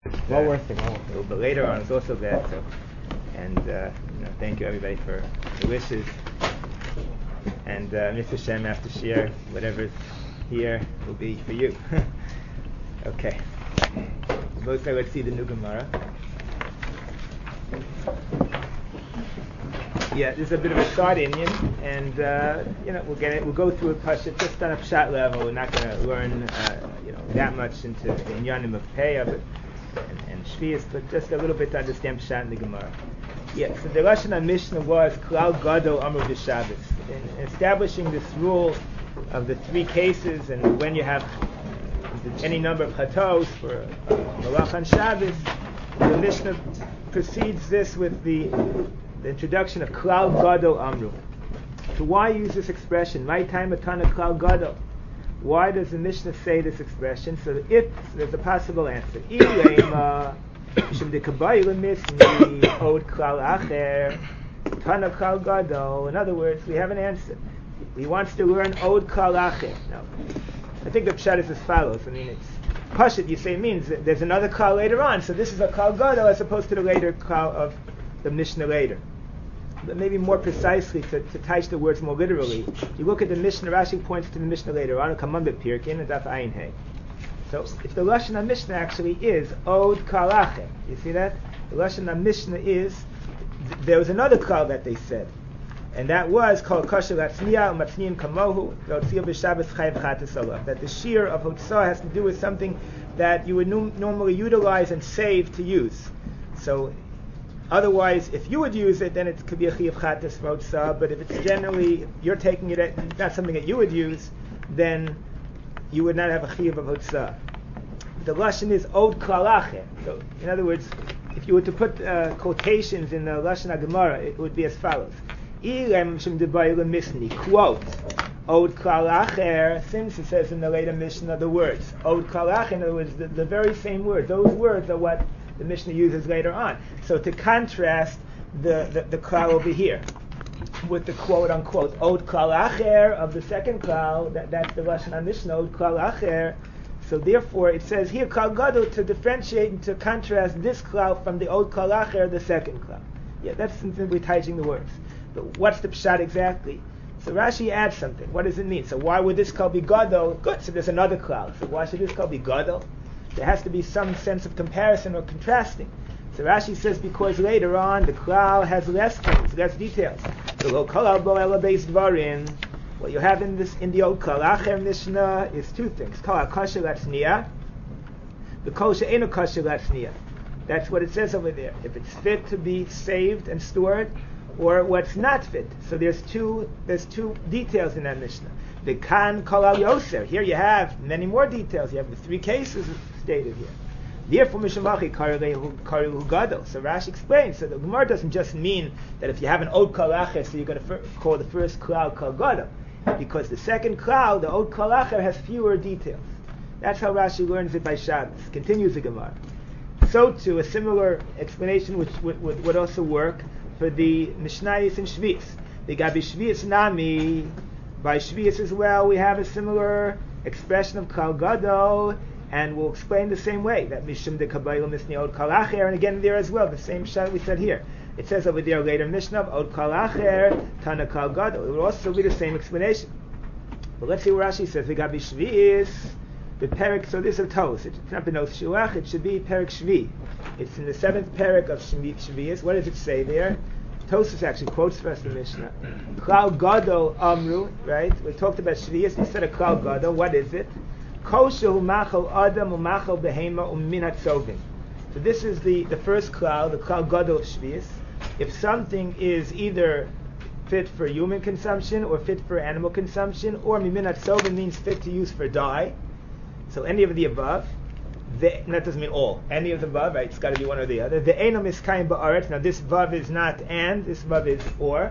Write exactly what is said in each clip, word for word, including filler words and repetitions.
One worse thing, one worse A little bit later on is also bad. So, and uh, you know, thank you everybody for the wishes. And uh, Mister Shem, after share, whatever's here will be for you. Okay. Both say, let's see the new Gemara. Yeah, this is a bit of a start Indian, and uh, you know we'll get it. We'll go through it Pashat just on a Pshat level. We're not going to learn uh, you know that much into the Inyanim of Peah, but and, and Shvius, but just a little bit to understand Pshat in the Gemara. Yeah, so the Lashon HaMishnah was Klal Gadol Amru B'Shabbos. In establishing this rule of the three cases, and when you have any number of chatos for Malach on Shabbos, the Mishnah precedes this with the, the introduction of Klal Gadol Amru. So why use this expression? My time atana Klal Gadol. Why does the Mishnah say this expression? So if there's a possible answer. Ilema Mishum dekabayla misni od Klal Acher Tana Klal Gadol. In other words, we have an answer. He wants to learn od Klal Acher. Now, I think the pshat is as follows. I mean, it's pashut. You say it means that there's another klal later on. So this is a klal gadol as opposed to the later klal of the Mishnah later. But maybe more precisely, to, to touch the words more literally, you look at the Mishnah. Rashi points to the Mishnah later on. Kaman bepirkin and daf ayin hey. So if the lashon HaMishnah actually is od klal acher, you see that the lashon HaMishnah is th- there was another klal that they said. And that was called kosher latzniya u'matzniyin kamohu v'otziyah b'Shabbos chayav chatas olav. That the shear of hotzah has to do with something that you would nu- normally utilize and save to use. So, otherwise, if you would use it, then it could be a chayav chatas for hotzah. But if it's generally you're taking it at not something that you would use, then you would not have a chayav of hotzah. The lashon is od klal acher. So, in other words, if you were to put uh, quotations in the lashon HaGemara, it would be as follows. Quote, Od Klal Acher, since it says in the later Mishnah the words, Od Klal Acher, in other words, the, the very same words, those words are what the Mishnah uses later on. So to contrast the, the, the Klal over here with the quote unquote, Od Klal Acher of the second Klal, that, that's the Lashon HaMishnah, Od Klal Acher. So therefore it says here, Klal Gadol, to differentiate and to contrast this Klal from the Od Klal Acher, the second Klal. Yeah, that's simply touching the words. But what's the pshat exactly? So Rashi adds something. What does it mean? So why would this klal be gadol? Good. So there's another klal. So why should this klal be gadol? There has to be some sense of comparison or contrasting. So Rashi says because later on the klal has less things, less details. So lo kol bo ela beis dvarim. What you have in this in the old klal acher Mishnah is two things. Kol kosher latzniya. The kol she'enu kosher latzniya. That's what it says over there. If it's fit to be saved and stored, or what's not fit. So there's two there's two details in that Mishnah. The kan kol al yoser. Here you have many more details. You have the three cases stated here. Therefore, mishamachi karilu gadol. So Rashi explains. So the Gemara doesn't just mean that if you have an od kol acher, so you're going to fir- call the first klal kol gadol, because the second klal, the od kol acher, has fewer details. That's how Rashi learns it by Shabbos. Continues the Gemara. So too, a similar explanation which would, would, would also work for the Mishnayos and Shvius. The Gabi Shvius Nami, by Shvius as well, we have a similar expression of Klal Gadol, and we'll explain the same way, that Mishum de Kabayla Misni Od Klal Acher, and again there as well, the same shot we said here. It says over there later Mishnah of Od Klal Acher, Tana Klal Gadol. It will also be the same explanation. But let's see what Rashi says. The Gabi Shvius, the Perik, so this is Tos. It's not Benos Shuach, it should be Perik Shvi. It's in the seventh parak of Shvius. What does it say there? Tosfos actually quotes for us the Mishnah. Klal Gadol Amru, right? We talked about Shvius. Instead of Klal Gadol, what is it? Kol shehu machal adam u'machal behema u'min hatzovim. So this is the, the first Klal, the Klal Gadol of Shvius. If something is either fit for human consumption or fit for animal consumption, or min hatzovim means fit to use for dye. So any of the above. The, that doesn't mean all. Any of the above, right? It's got to be one or the other. The eno miskayim ba'aretz. Now this vav is not and. This vav is or,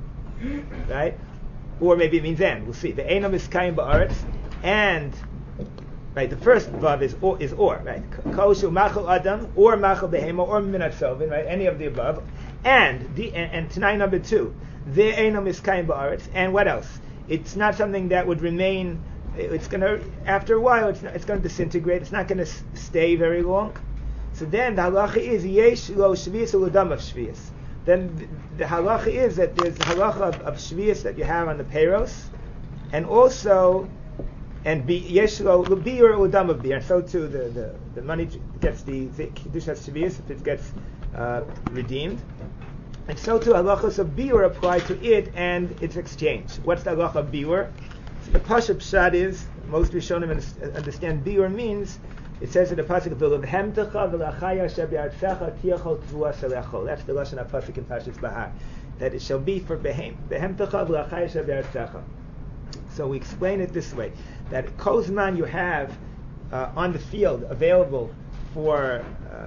right? Or maybe it means and. We'll see. The eno miskayim ba'aretz and, right? The first vav is or, is or, right? Koshu machal adam or machal behema or minat sovin, right? Any of the above. And the and, and tonight number two. The eno miskayim ba'aretz. And what else? It's not something that would remain. It's going to, after a while, it's, not, it's going to disintegrate. It's not going to s- stay very long. So then the halacha is yesh lo shvius u'ladam of shvius. Then the, the halacha is that there's the halacha of, of shvius that you have on the peiros, and also and be yesh lo beer u'ladam of beer. And so too the, the, the money gets the kedushas shvius if it gets uh, redeemed. And so too halachos of biur apply to it and its exchange. What's the halacha of biur? So the pasuk pshat is, most Rishonim understand biur means, it says in the pasuk v'levhemtecha v'lachaya shebiartzecha tiachol tzvua selechol. That's the lashon of pasuk in Parshas Bahar, that it shall be for behem. V'hemtecha v'lachaya shebiartzecha. So we explain it this way, that kozman you have uh, on the field available for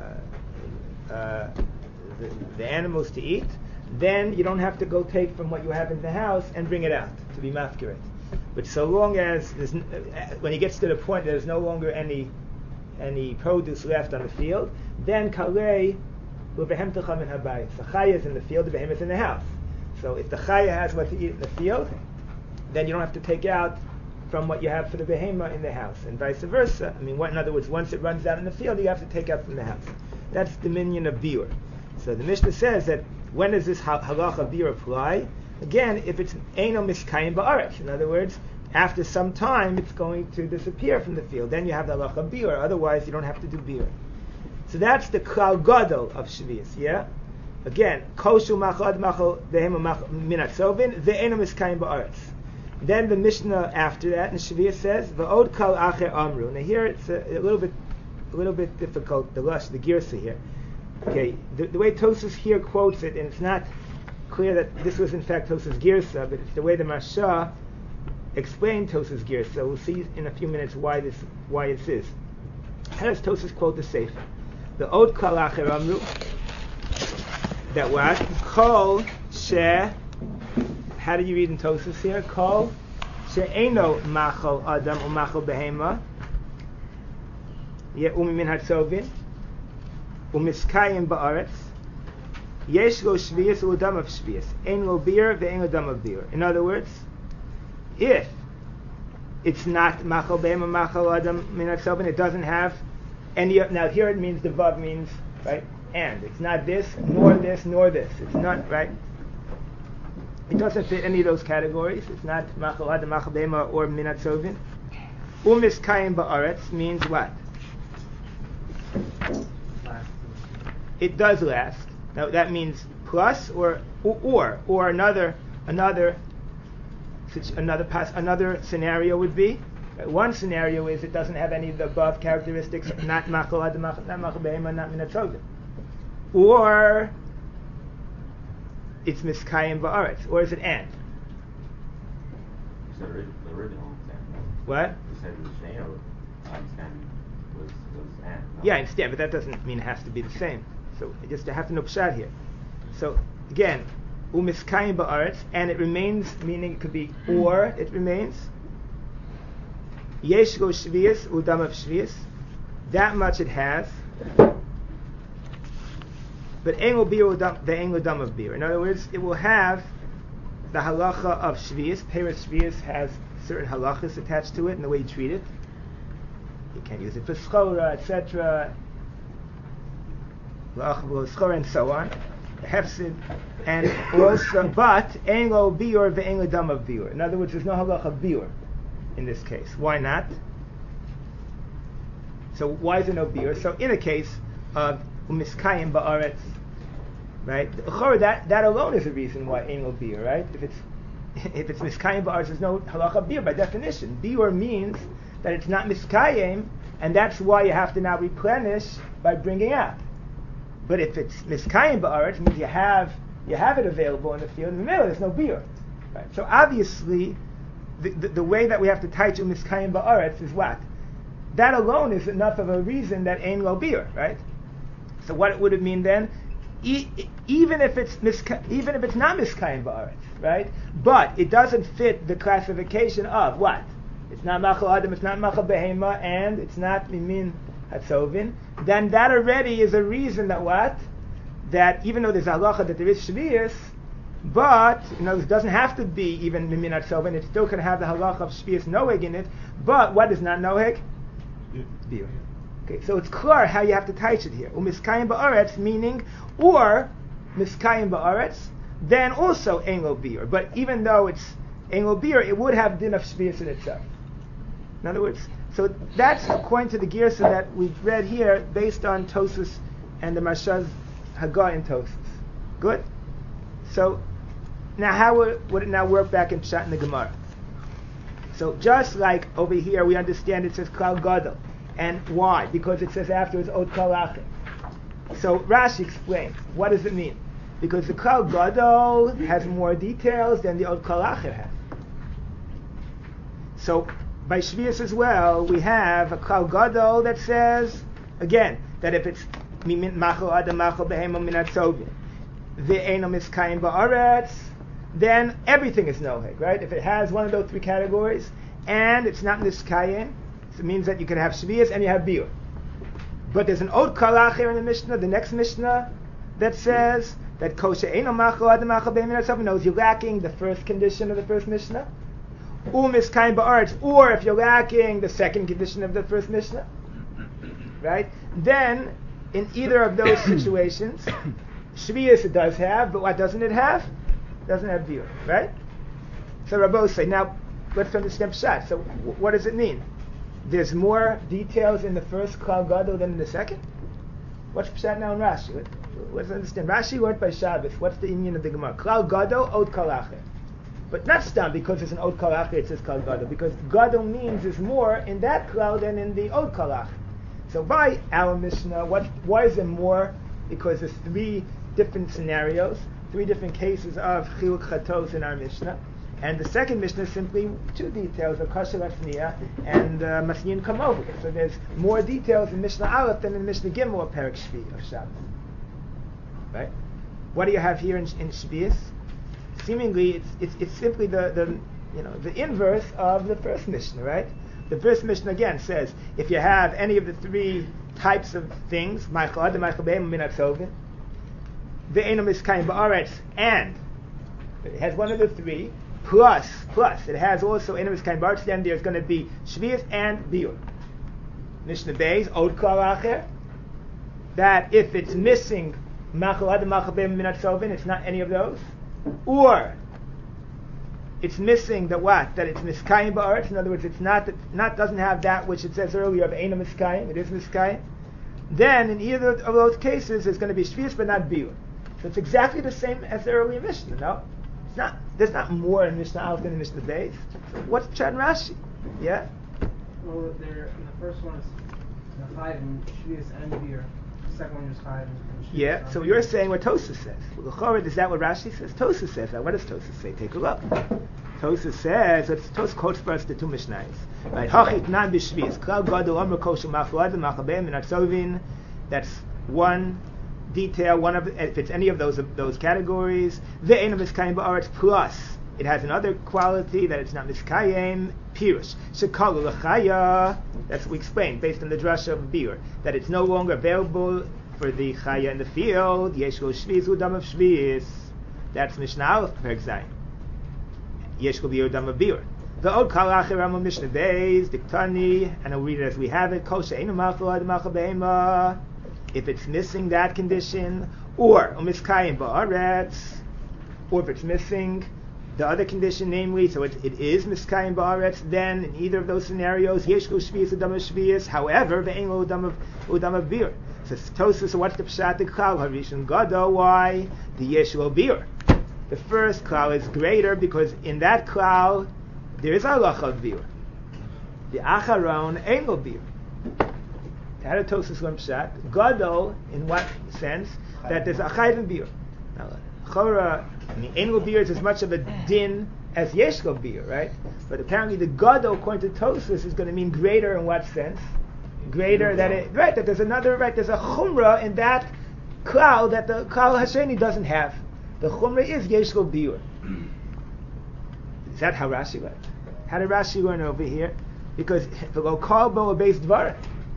uh, uh, The, the animals to eat, then you don't have to go take from what you have in the house and bring it out to be mafkirat. But so long as there's n- uh, when it gets to the point that there's no longer any any produce left on the field, then kalei u'behem min habayis. The chaya is in the field, the behem is in the house. So if the chaya has what to eat in the field, then you don't have to take out from what you have for the behema in the house, and vice versa. I mean, what, in other words, once it runs out in the field, you have to take out from the house. That's the minion of biur. So the Mishnah says that when does this halacha biur apply? Again, if it's eino miskayim ba'aretz. In other words, after some time, it's going to disappear from the field. Then you have the halacha biur. Otherwise, you don't have to do biur. So that's the klal gadol of shvius. Yeah. Again, koshu machal machal behema min atzovin ve'eino miskayim ba'aretz. Then the Mishnah after that in shvius says va'od kal acher amru. Now here it's a, a little bit, a little bit difficult. The lush, the girsa here. Okay, the, the way Tosfos here quotes it, and it's not clear that this was in fact Tosfos Girsa, but it's the way the Marsha explained Tosfos Girsa. We'll see in a few minutes why this why it is. How does Tosfos quote the Sefer? The Od Kal Acher Amru, that what? Kol She, how do you read in Tosfos here? Kol She Eino Machal Adam U Machal Behema Ye Umi Min Hatzovin Umiskayim ba'aretz, yesh lo shvius u'dam of shvius, ein lo beer ve'ein lo dam of beer. In other words, if it's not machal be'em or machal adam min hatzovin, it doesn't have any. Now here it means the vav means right, and it's not this nor this nor this. It's not right. It doesn't fit any of those categories. It's not machal adam, machal be'em or min hatzovin. Umiskayim ba'aretz means what? It does last. Now that means plus or or or another another another pass another scenario would be one scenario is it doesn't have any of the above characteristics, not machal ad not machal behema, not min hatzovin, or it's miskayim ba'aretz, or is it and? You said the original example. What? You said the same understanding was was and. No? Yeah, I understand, but that doesn't mean it has to be the same. So just to have to know pshat here. So again, umiskayim ba'aretz, and it remains, meaning it could be or it remains. Yesh lo shvius udam of shvius, that much it has. But ein lo beer ve'ein lo dam of beer. In other words, it will have the halacha of shvius. Peiros shvius has certain halachas attached to it and the way you treat it. You can't use it for schora, et cetera. And so on, hefsid, and also, but ein lo biur ve'ein lo dam of biur. In other words, there's no halacha of biur in this case. Why not? So why is there no biur? So in a case of umiskayim ba'aretz, right? That that alone is a reason why ein lo biur, right? If it's if it's miskayim ba'aretz, there's no halacha of biur by definition. Biur means that it's not miskayim, and that's why you have to now replenish by bringing out. But if it's miskayim ba'aretz, it means you have you have it available in the field. In the middle, there's no biur, right? So obviously, the, the, the way that we have to teach miskayim ba'aretz is what? That alone is enough of a reason that ein lo biur, right? So what would it mean then? E- even if it's miska- even if it's not miskayim ba'aretz, right? But it doesn't fit the classification of what? It's not machal adam, it's not machal behema, and it's not mimin hatzovin. Then that already is a reason that what? That even though there's a halacha that there is shvius, but you know it doesn't have to be even mimin hatzovin. It still can have the halacha of shvius noheg in it. But what is not noheg? Biur. Okay, so it's clear how you have to touch it here. Umiskayim ba'aretz, meaning, or miskayim ba'aretz, then also ein lo bir. But even though it's ein lo bir, it would have din of shvius in itself. In other words, so that's according to the girsa that we've read here, based on Tosfos and the Marshaz Haggah in Tosfos. Good. So now, how would, would it now work back in Pshat in the Gemara? So just like over here, we understand it says Klal Gadol, and why? Because it says afterwards Od Klal Acher. So Rashi explains, what does it mean? Because the Klal Gadol has more details than the Od Klal Acher has. So by Shvius as well, we have a Klal Gadol that says, again, that if it's Mimin Machal Adam Machal Behema Min Atzovin, Ve'eno Miskayim Ba'aretz, then everything is noheg, right? If it has one of those three categories, and it's not Miskayim, so it means that you can have Shvius and you have Biur. But there's an Od Klal Acher in the Mishnah, the next Mishnah, that says that Kosher Eino Machal Adam Machal Behema Min Atzovin knows you're lacking the first condition of the first Mishnah, Umiskayim Ba'aretz, or if you're lacking the second condition of the first Mishnah, right? Then, in either of those situations, Shvius it does have, but what doesn't it have? It doesn't have Biur, right? So Rabbo say, now let's understand Pshat. So w- what does it mean? There's more details in the first Klal Gadol than in the second? What's Pshat now in Rashi? Let, let's understand. Rashi learned by Shabbos. What's the union of the Gemara? Klal Gadol, Od Klal Acher. But not stam because it's an Od Klal Acher, it says Klal Gadol. Because Gadol means there's more in that Klal than in the Od Klal Acher. So by our Mishnah, what, why is there more? Because there's three different scenarios, three different cases of Chiluk Chatos in our Mishnah. And the second Mishnah is simply two details of Kasher Latzniya and uh, Masyin Kamovu. So there's more details in Mishnah Aleph than in Mishnah Gimel or Perek Shvi of Shabbos. Right? What do you have here in, in Shvius? Seemingly, it's, it's it's simply the, the you know the inverse of the first Mishnah, right? The first Mishnah again says if you have any of the three types of things, Ma'achal Adam, Ma'achal Behema Min Atzovin, Ve'eno Miskayim Ba'aretz, and it has one of the three, plus, plus, it has also Ve'eno Miskayim Ba'aretz, then there's going to be Shvius and Biur. Mishnah Beis, Od Klal Acher, that if it's missing Ma'achal Adam, Ma'achal Behema Min Atzovin, it's not any of those, or it's missing the what? That it's Miskayim Ba'aretz, in other words, it's not, not doesn't have that which it says earlier of Ve'eno Miskayim, it is Miskayim, then in either of those cases there's going to be Shvius but not Biur. So it's exactly the same as the earlier Mishnah, no? It's not, there's not more in Mishnah Aleph than in Mishnah Beis. So what's Pshat and Rashi? Yeah? Well, there, in the first one is the five in Shvius and Biur. The second one is five in Shvius. Yeah, so you're saying what Tosfos says. Well, is that what Rashi says? Tosfos says that. What does Tosfos say? Take a look. Tosfos says, let's, Tosfos quotes for us the two Mishnahs. Right, Hachit nan b'Shvius. Klal Gadol Amar Kosher Ma'achal Adam Ma'achal Behema Min Atzovin. That's one detail, one of if it's any of those of those categories. Ve'eno Miskayim Ba'aretz, plus it has another quality that it's not Miskayim, Pirush. Shekalu L'chaya, that's what we explained based on the drasha of Biur, that it's no longer available for the Chaya in the field. Yesh lo Shvius Udam of Shvius. That's Mishnah Aleph Perek Zayin. Yesh lo Biur Udam of Biur. The Od Klal Acher Rama Mishnah Beis Diktani, and I'll read it as we have it. Kol she'einu ma'achal adam ma'achal behema. If it's missing that condition, or Umiskayim Ba'aretz, or if it's missing the other condition, namely, so it, it is Miskayim Ba'aretz, then in either of those scenarios, Yesh lo Shvius Udam of Shvius, however, Ve'en lo Udam of Udam of Biur. So Tosfos, so what's the Pshat the Klal Harishon Gadol? Why the Yesh lo Biur? The first Klal is greater because in that Klal there is halacha of Biur. The Acharon Ein lo Biur. How did Tosfos learn Pshat? Gadol, in what sense? That there's a chayv in Biur. Now, Chora, I mean, Ein lo Biur is as much of a din as Yesh lo Biur, right? But apparently the Gadol, according to Tosfos, is going to mean greater in what sense? Greater that it, right, that there's another, right, there's a chumrah in that klal that the klal hasheni doesn't have. The chumrah is Yesh lo Biur. Is that how Rashi learned? How did Rashi learn over here? Because the kol bo beis dvarim.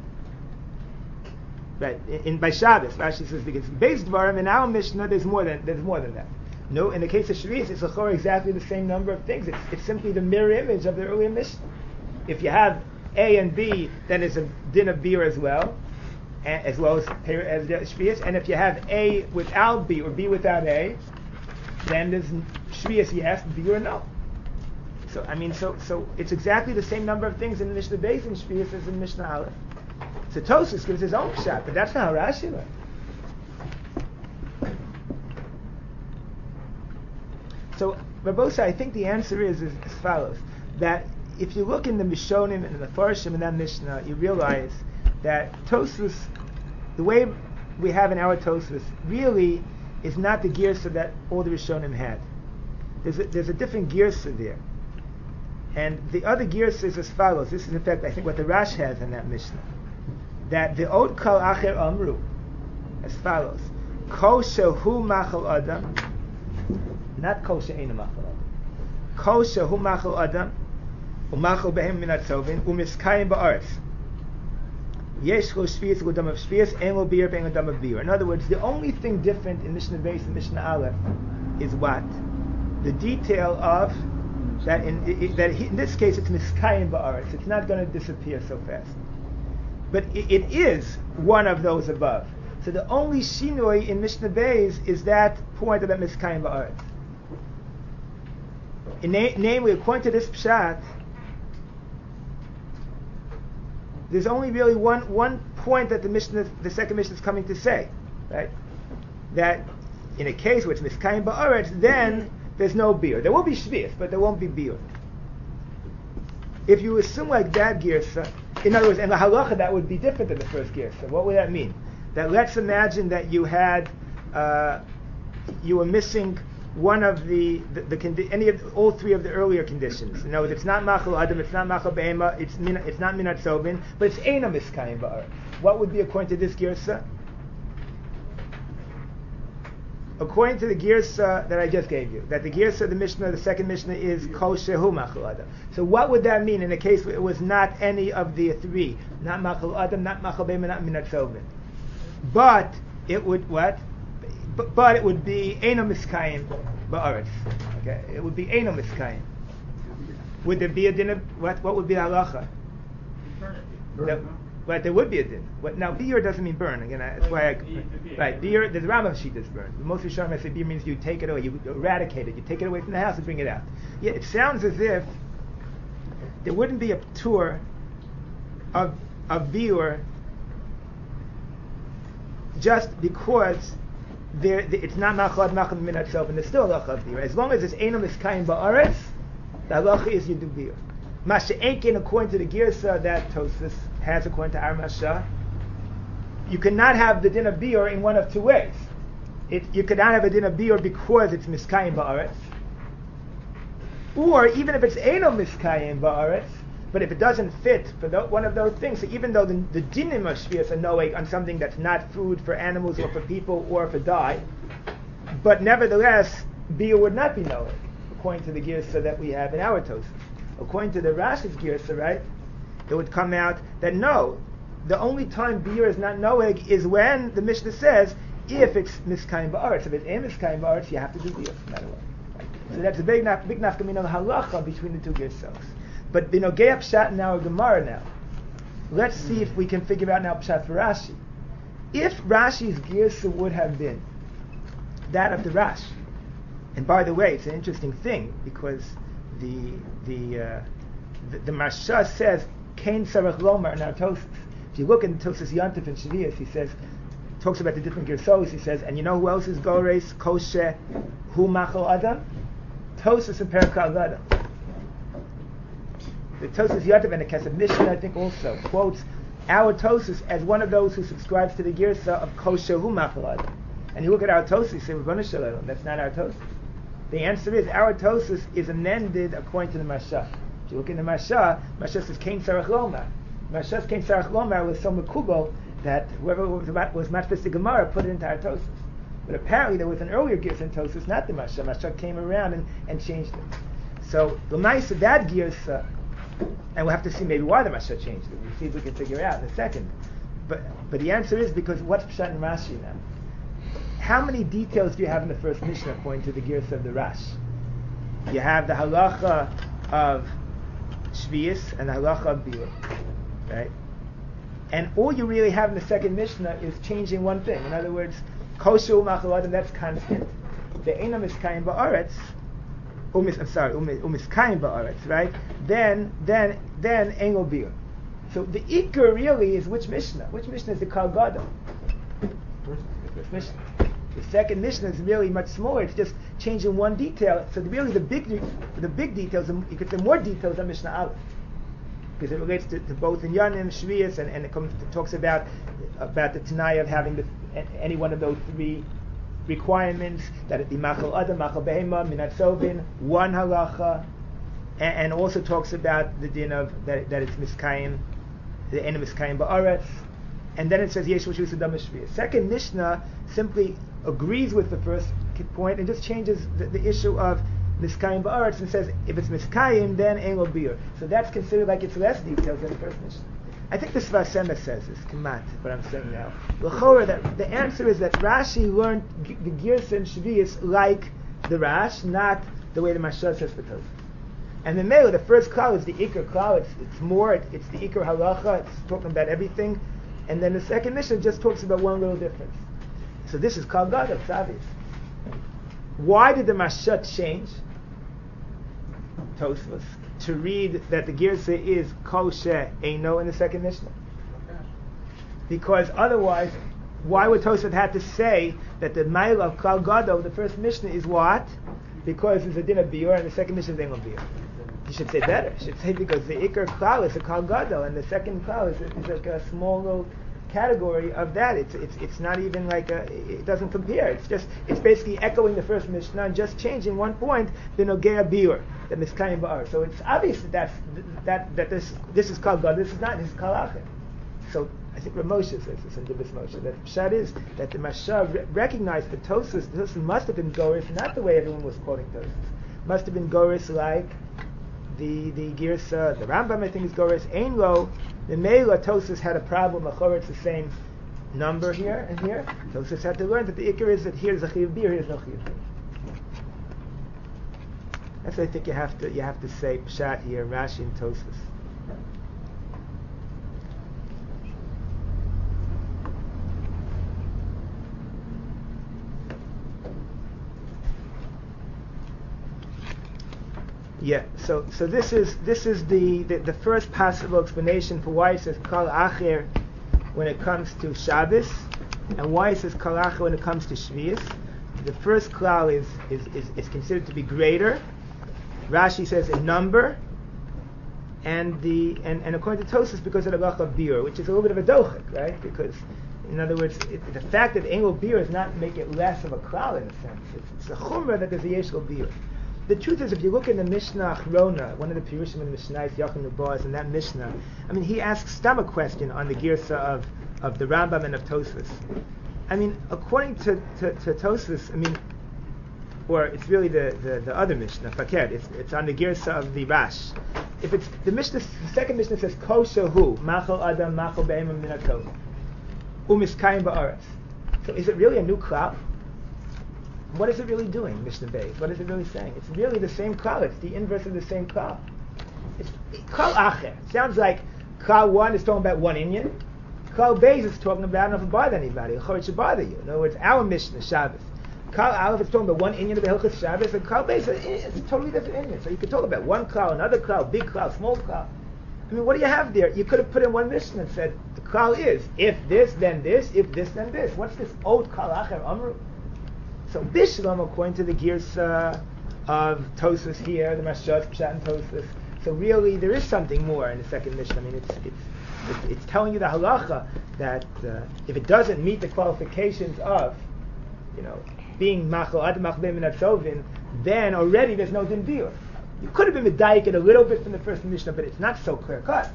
Right, in, in by Shabbos, Rashi says because beis dvarim in our Mishnah there's more than there's more than that. No, in the case of Shvius, it's a exactly the same number of things. It's, it's simply the mirror image of the earlier Mishnah. If you have A and B, then it's a din of Biur as well. and, as well as as Shvius. And if you have A without B or B without A, then there's Shvius yes, B or no. So I mean, so so it's exactly the same number of things in the Mishnah Beis and Shvius as in Mishnah Aleph. So Tosfos gives his own shot, but that's not how Rashi learned. So Rabosa, I think the answer is, is as follows: that if you look in the Mishonim and the Farshim in that Mishnah, you realize that Tosfos, the way we have in our Tosfos, really is not the girsa that all the Rishonim had. There's a, there's a different girsa there. And the other girsa is as follows. This is in fact, I think, what the Rash has in that Mishnah. That the Od Kal Acher Amru, as follows. Kol shehu machal adam, not kol she'einu machal adam. Kol shehu machal adam, u'machal behem min atzovin, u'miskayim ba'aretz. Yesh lo shvius l'dam of shvius, ein lo bir bein l'dam of bir. In other words, the only thing different in Mishnah Beis and Mishnah Aleph is what? The detail of that in, it, that he, in this case it's miskayim ba'aretz. It's not going to disappear so fast. But it, it is one of those above. So the only shinoi in Mishnah Beis is that point about miskayim ba'aretz. Na- namely, according to this pshat, there's only really one one point that the Mishnah, the second Mishnah, is coming to say, right? That in a case where it's miskayim ba'aretz, then there's no beer. There will be shvius, but there won't be beer. If you assume like that girsa, in other words, in the halacha that would be different than the first girsa. What would that mean? That let's imagine that you had, uh, you were missing one of the, the, the condi- any of all three of the earlier conditions. In other words, it's not machal adam, it's not machal be'ema, it's min, it's not minat sobin, but it's eina miskayim ba'aretz. What would be according to this girsa? According to the girsa that I just gave you, that the girsa of the Mishnah, the second Mishnah, is kol shehu machal adam. So what would that mean in a case where it was not any of the three, not machal adam, not machal be'ema, not minat sobin? But it would what? But, but it would be eino miskayim ba'aretz. Okay, it would be eino miskayim. Would there be a din of what? What would be halacha? No, but there would be a din. What now? Beer doesn't mean burn. Again, that's why I right. Beer. There's Rambam sheet is burn. Most Rishonim say beer means you take it away, you eradicate it, you take it away from the house and bring it out. Yeah, it sounds as if there wouldn't be a tour of of beer just because. There, it's not machal machal min itself, and there's still a halacha of beer. As long as it's eino miskayim ba'aretz, the halacha is you do beer. Masha Enkin, according to the girsa that Tosfos has, according to our Masha, you cannot have the din of beer in one of two ways. It, you cannot have a din of beer because it's miskayim ba'aretz, or even if it's eino miskayim ba'aretz, but if it doesn't fit for the, one of those things, so even though the, the dinim of shvius are noeg on something that's not food for animals or for people or for dye, but nevertheless, beer would not be noeg, according to the girsa that we have in our Tosfos. According to the Rashi's girsa, right, it would come out that no, the only time beer is not noeg is when the Mishnah says, if it's miskayim ba'aretz. If it's a miskayim ba'aretz, you have to do beer, no matter what. Right? So that's a big, big nafkamina halacha between the two girsos. But you know, gay pshat in our Gemara now. Let's see if we can figure out now pshat for Rashi. If Rashi's girsa would have been that of the Rash, and by the way, it's an interesting thing because the the uh, the, the Marsha says Kain Sarach Lomar in our Tosfos. If you look in Tosfos Yantif and Shvius, he says talks about the different girsos. He says, and you know who else is Gores Koshe Hu Machal Adam? Tosfos and Perkal Adam. The Tosfos Yantif and the Kesef Mishnah, I think, also quotes our Tosfos as one of those who subscribes to the girsa of Koshe Hu Machal Adam. And you look at our Tosfos, you say, Rabbanu Shalom, that's not our Tosfos. The answer is, our Tosfos is amended according to the Marsha. If you look in the Marsha, Marsha says, Kain Sarach Lomar. Marsha's Kain Sarach Lomar was so makubal that whoever was, was matfis the Gemara put it into our Tosfos. But apparently there was an earlier girsa in Tosfos, not the Marsha. Marsha came around and, and changed it. So, the nice of that girsa, and we'll have to see maybe why the Marsha changed it. We'll see if we can figure it out in a second. But but the answer is because what's Pshat and Rashi now? How many details do you have in the first Mishnah according to the girsa of the Rash? You have the halacha of Shvius and the halacha of Biur, right? And all you really have in the second Mishnah is changing one thing. In other words, kosher machal adam, that's constant. The einam is kain ba'aretz, umis, I'm sorry, umis, umis kain ba'aretz, right? Then, then, then engel bir. So the ikar really is which Mishnah? Which Mishnah is the Kal Gadol? First Mishnah. The second Mishnah is really much smaller. It's just changing one detail. So the, really the big, the big details, you could say more details on Mishnah Aleph, because it relates to, to both in Yanim, Shvius, and, and it comes it talks about about the Tanai of having the, any one of those three requirements, that it be Machal Adam, Machal Behema, Minat Sovin, one halacha, and, and also talks about the din of that, that it's Miskayim, the end of Miskayim Ba'aretz, and then it says Yesh V'Shus Adam Shvius. Second Mishnah simply agrees with the first point and just changes the, the issue of Miskayim Ba'aretz and says if it's Miskayim, then Ein Lo Bir. So that's considered like it's less details than the first Mishnah. I think the Sfas Emes says this, Kamat, what I'm saying now. L'chora, that the answer is that Rashi learned g- the Girsa and Shvius like the Rash, not the way the Mashal says for Tosfos. And the Mela, the first klal is the Iker klal, it's, it's more, it, it's the Iker halacha, it's talking about everything. And then the second Mishnah just talks about one little difference. So this is Kal Gadol, it's obvious. Why did the Mashat change Tosfos to read that the Girsa is Kol She Eino in the second Mishnah? Because otherwise, why would Tosfos have to say that the Mail of Kal Gadol, the first Mishnah, is what? Because there's a din of Biur and the second Mishnah is Ein Lo Bir. You should say better. You should say because the Iker Klal is a Kal Gadol and the second Klal is, is like a small little category of that. It's it's it's not even like a, it doesn't compare. It's just it's basically echoing the first Mishnah and just changing one point, the Nogea Biur, the Miskayim Ba'ar. So it's obvious that that's, that that this this is Kal Gadol, this is not, this is Kal Acher. So I think Rav Moshe says this in Dibus Moshe, that Pshat is that the Mashal re- recognized the Tosfos, the Tosfos must have been Goris, not the way everyone was quoting Tosfos. Must have been Goris like the the Girsa, the Rambam I think is Goris, Ein Lo, the Meila Tosfos had a problem, Achor it's the same number here and here. Tosfos had to learn that the Iker is that here's a Chiv Bir, here's no Chiv Bir. That's what I think you have to you have to say Pshat here, Rashi and Tosfos. Yeah, so so this is this is the, the, the first possible explanation for why it says Kal Acher when it comes to Shabbos, and why it says Kal Acher when it comes to Shvius. The first klal is, is, is, is considered to be greater. Rashi says a number, and the and, and according to Tosfos because of the Halacha of Bir, which is a little bit of a dochik, right? Because in other words, it, the fact that Ein Lo Bir does not make it less of a klal in a sense. It's, it's a chumrah that there's a Yesh Lo Bir. The truth is, if you look in the Mishnah Achrona, one of the Pirushim in the Mishnah is Yochanan Boaz, and that Mishnah, I mean, he asks Stam a question on the Girsa of, of the Rambam and of Tosfos. I mean, according to, to, to Tosfos, I mean, or it's really the, the, the other Mishnah, Fakir, it's, it's on the Girsa of the Rash. If it's, the Mishnah, the second Mishnah says, Kosher hu, Machal Adam, Machal Be'emim Minatov, Umiskayim Ba'aretz. So is it really a new klal? What is it really doing, Mishnah Beis? What is it really saying? It's really the same klal. It's the inverse of the same klal. It's klal acher. Sounds like klal one is talking about one Inyan. Klal Beis is talking about not to bother anybody. It should bother you. In other words, our Mishnah Shabbos. Klal Aleph is talking about one Inyan of the Hilchos Shabbos, and klal Beis is a totally different Inyan. So you could talk about one klal, another klal, big klal, small klal. I mean, what do you have there? You could have put in one Mishnah and said the klal is if this then this, if this then this. What's this old klal acher amru? So Bishlam, according to the Girsa of Tosfos here, the Mashal, Pshat and Tosfos. So really, there is something more in the second Mishnah. I mean, it's it's it's, it's telling you the halacha that uh, if it doesn't meet the qualifications of, you know, being machal ad machal minat sovin, then already there's no din biur. You could have been medayik it a little bit from the first Mishnah, but it's not so clear cut.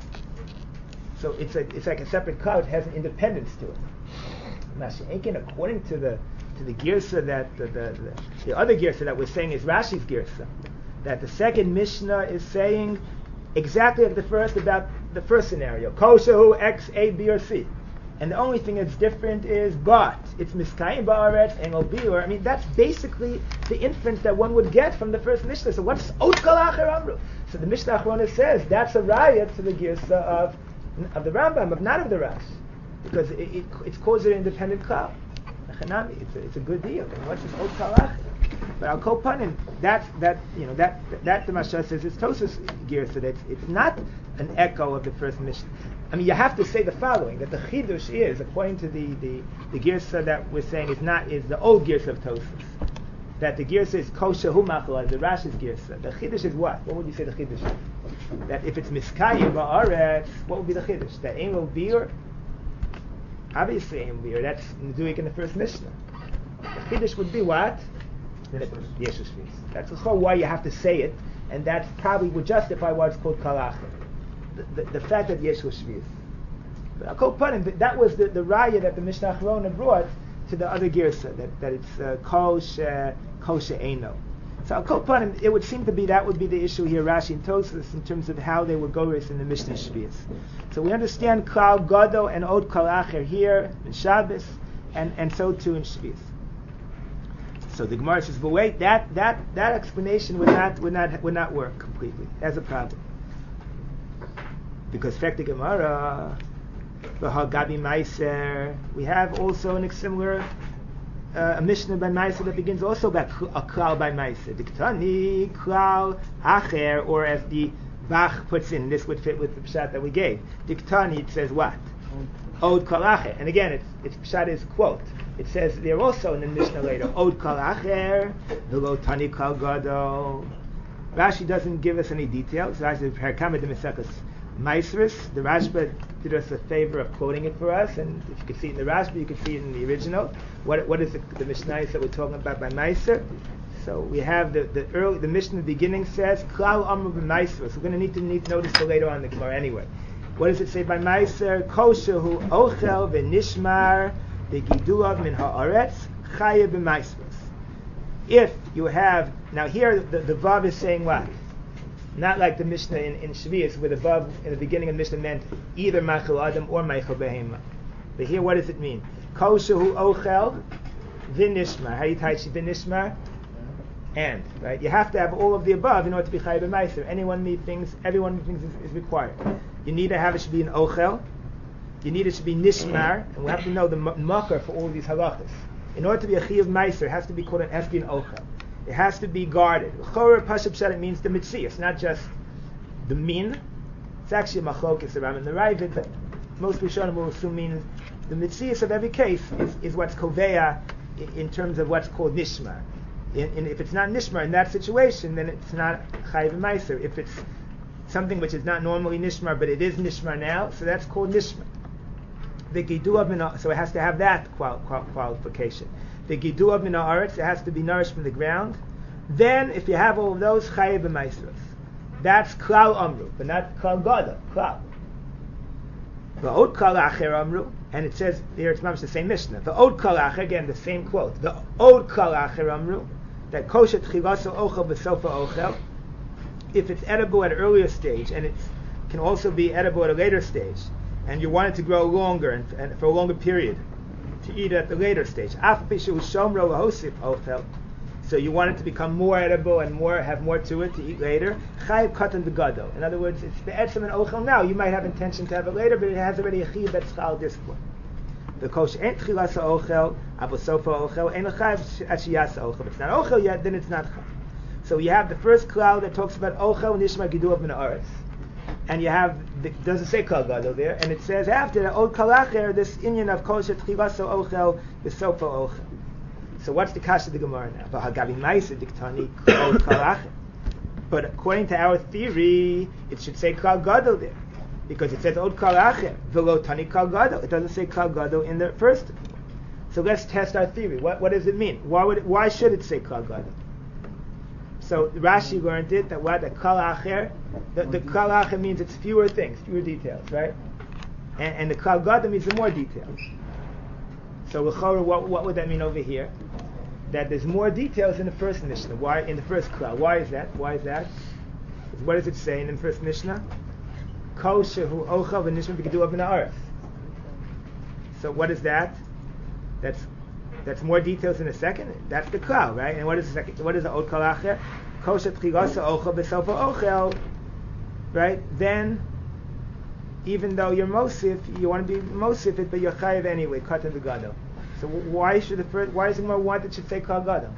So it's a, it's like a separate cloud, it has an independence to it. Mashiach, according to the to the Girsa that the, the, the, the other Girsa that we're saying is Rashi's Girsa, that the second Mishnah is saying exactly like the first about the first scenario, Koshahu X, A, B, or C. And the only thing that's different is, but it's Miskayim Ba'aretz, Ein Lo Bir. I mean, that's basically the inference that one would get from the first Mishnah. So what's Ot Kal Acher Amru? So the Mishnah Achrona says that's a riot to the Girsa of of the Rambam, but not of the Rash, because it, it, it's called an independent klal. It's a, it's a good deal. And what's this old kalach? But I'll call panim. That that you know that that the Mashal says it's Tosas gear, so that it's, it's not an echo of the first Mishnah. I mean, you have to say the following: that the chidush is, according to the the the girsa that we're saying, is not is the old girsa of Tosas. That the girsa is kosher hu machal, the Rash's girsa. The chidush is what? What would you say the chidush is? That if it's miskayim ba'aretz, what would be the chidush? That ein lo bir. Obviously, ein lo bir. That's doing in the first Mishnah. The chidush would be what? Yeshus Shvis. That's why you have to say it, and that probably would justify why it's called kalach. The, the, the fact that Yeshus Shvis. But I'll call panim. That was the, the raya that the Mishnah Acharona brought to the other girsa, that, that it's kol she kol she'eino. So I'll call panim. It would seem to be that would be the issue here, Rashi and Tosfos, in terms of how they were goris in the Mishnah Shvis. So we understand klal gado and od kalacher here in Shabbos, and, and so too in Shvis. So the Gemara says, but wait, that that that explanation would not would not would not work completely. That's a problem. Because fact the Gemara, Gabi Meiser, we have also a similar uh, a Mishnah by Meiser that begins also by a klal by Meiser. Diktani klal acher, or as the Bach puts in, this would fit with the pshat that we gave. Diktani, it says what? Od klal acher, and again, it's it's pshat is quote. It says there also in the Mishnah later, Od kal acher, v'lo tani kal gado. Rashi doesn't give us any details. Rashi says, Perkama de Meseches Maisris. The Rashba did us a favor of quoting it for us, and if you could see it in the Rashba, you could see it in the original. What what is the, the Mishnah that we're talking about by Meiser? So we have the the early the Mishnah beginning says Klal Amru b'Maisris. We're going to need to need to notice it later on in the Gemara anyway. What does it say by Meiser? Kosher hu ochel v'nishmar. The giduav min haaretz chaye b'maisros. If you have now here, the, the vav is saying what? Not like the Mishnah in, in Shvius, where the vav in the beginning of the Mishnah meant either machal adam or machal behema. But here, what does it mean? Kosher hu ochel v'nishmar. How do you tie v'nishmar? And right, you have to have all of the above in order to be chaye b'maiser. Anyone need things? Everyone need things is, is required. You need to have it should be an ochel. You need it to be nishmar, and we have to know the makar for all of these halachas. In order to be a chiyuv meiser, it has to be called an eskin ochel. It has to be guarded. Chorah pashup shed, it means the mitzvah. It's not just the min. It's actually a machlokes around in the Ravid, but most Rishonim will assume mean the mitzvah of every case is, is what's koveya in, in terms of what's called nishmar. In, in, if it's not nishmar in that situation, then it's not chayiv meiser. If it's something which is not normally nishmar, but it is nishmar now, so that's called nishmar. The giduav min, so it has to have that qual, qual, qualification. The giduav min haaretz, it has to be nourished from the ground. Then, if you have all of those, chayev b'maisros. That's klal amru, but not klal gada, klal. V'od klal acher amru, and it says there it's mamish the same Mishnah. V'od klal acher, again the same quote. The od klal acher amru, that kosher tchivaso ochel b'sofa ochel, if it's edible at an earlier stage, and it can also be edible at a later stage, and you want it to grow longer and, and for a longer period, to eat at the later stage. So you want it to become more edible and more have more to it to eat later. Chayiv katan begado. In other words, it's the etzem and ochel now. You might have intention to have it later, but it has already a chiv that's chal this point. The kosh ain't chilasa ochel, avosofa ochel, ain't a chayiv ashiyasa ochel. If it's not ochel yet, then it's not chal. So you have the first cloud that talks about ochel nishma giduav min haaretz. And you have, it doesn't say kal gadol there, and it says after the old kalacher, this inyan of kosher tchivaso ochel, the sofa ochel. So what's the kasha of the Gemara now? V'hagabi ma'aser diktani old kalacher. But according to our theory, it should say kal gadol there, because it says old kalacher, v'lo tani kal gadol. It doesn't say kal gadol in the first. So let's test our theory. What what does it mean? Why would it, why should it say kal gadol? So Rashi learned it that what the kal acher, the, the kal acher means it's fewer things, fewer details, right? And, and the kal gadol means the more details. So what what would that mean over here? That there's more details in the first Mishnah. Why in the first klal? Why is that? Why is that? What does it say in the first Mishnah? Kol shehu ochel v'nishma b'geduav min haaretz. So what is that? That's That's more details in the second. That's the klal, right? And what is the second? What is the od kal acher? Kosher tchilasa ochel b'sofa ochel, right? Then even though you're Mosif, you want to be Mosif it, but you're Chayiv anyway, Katan the Gadol. So why should the first, why is it more want it should say Kal Gadol?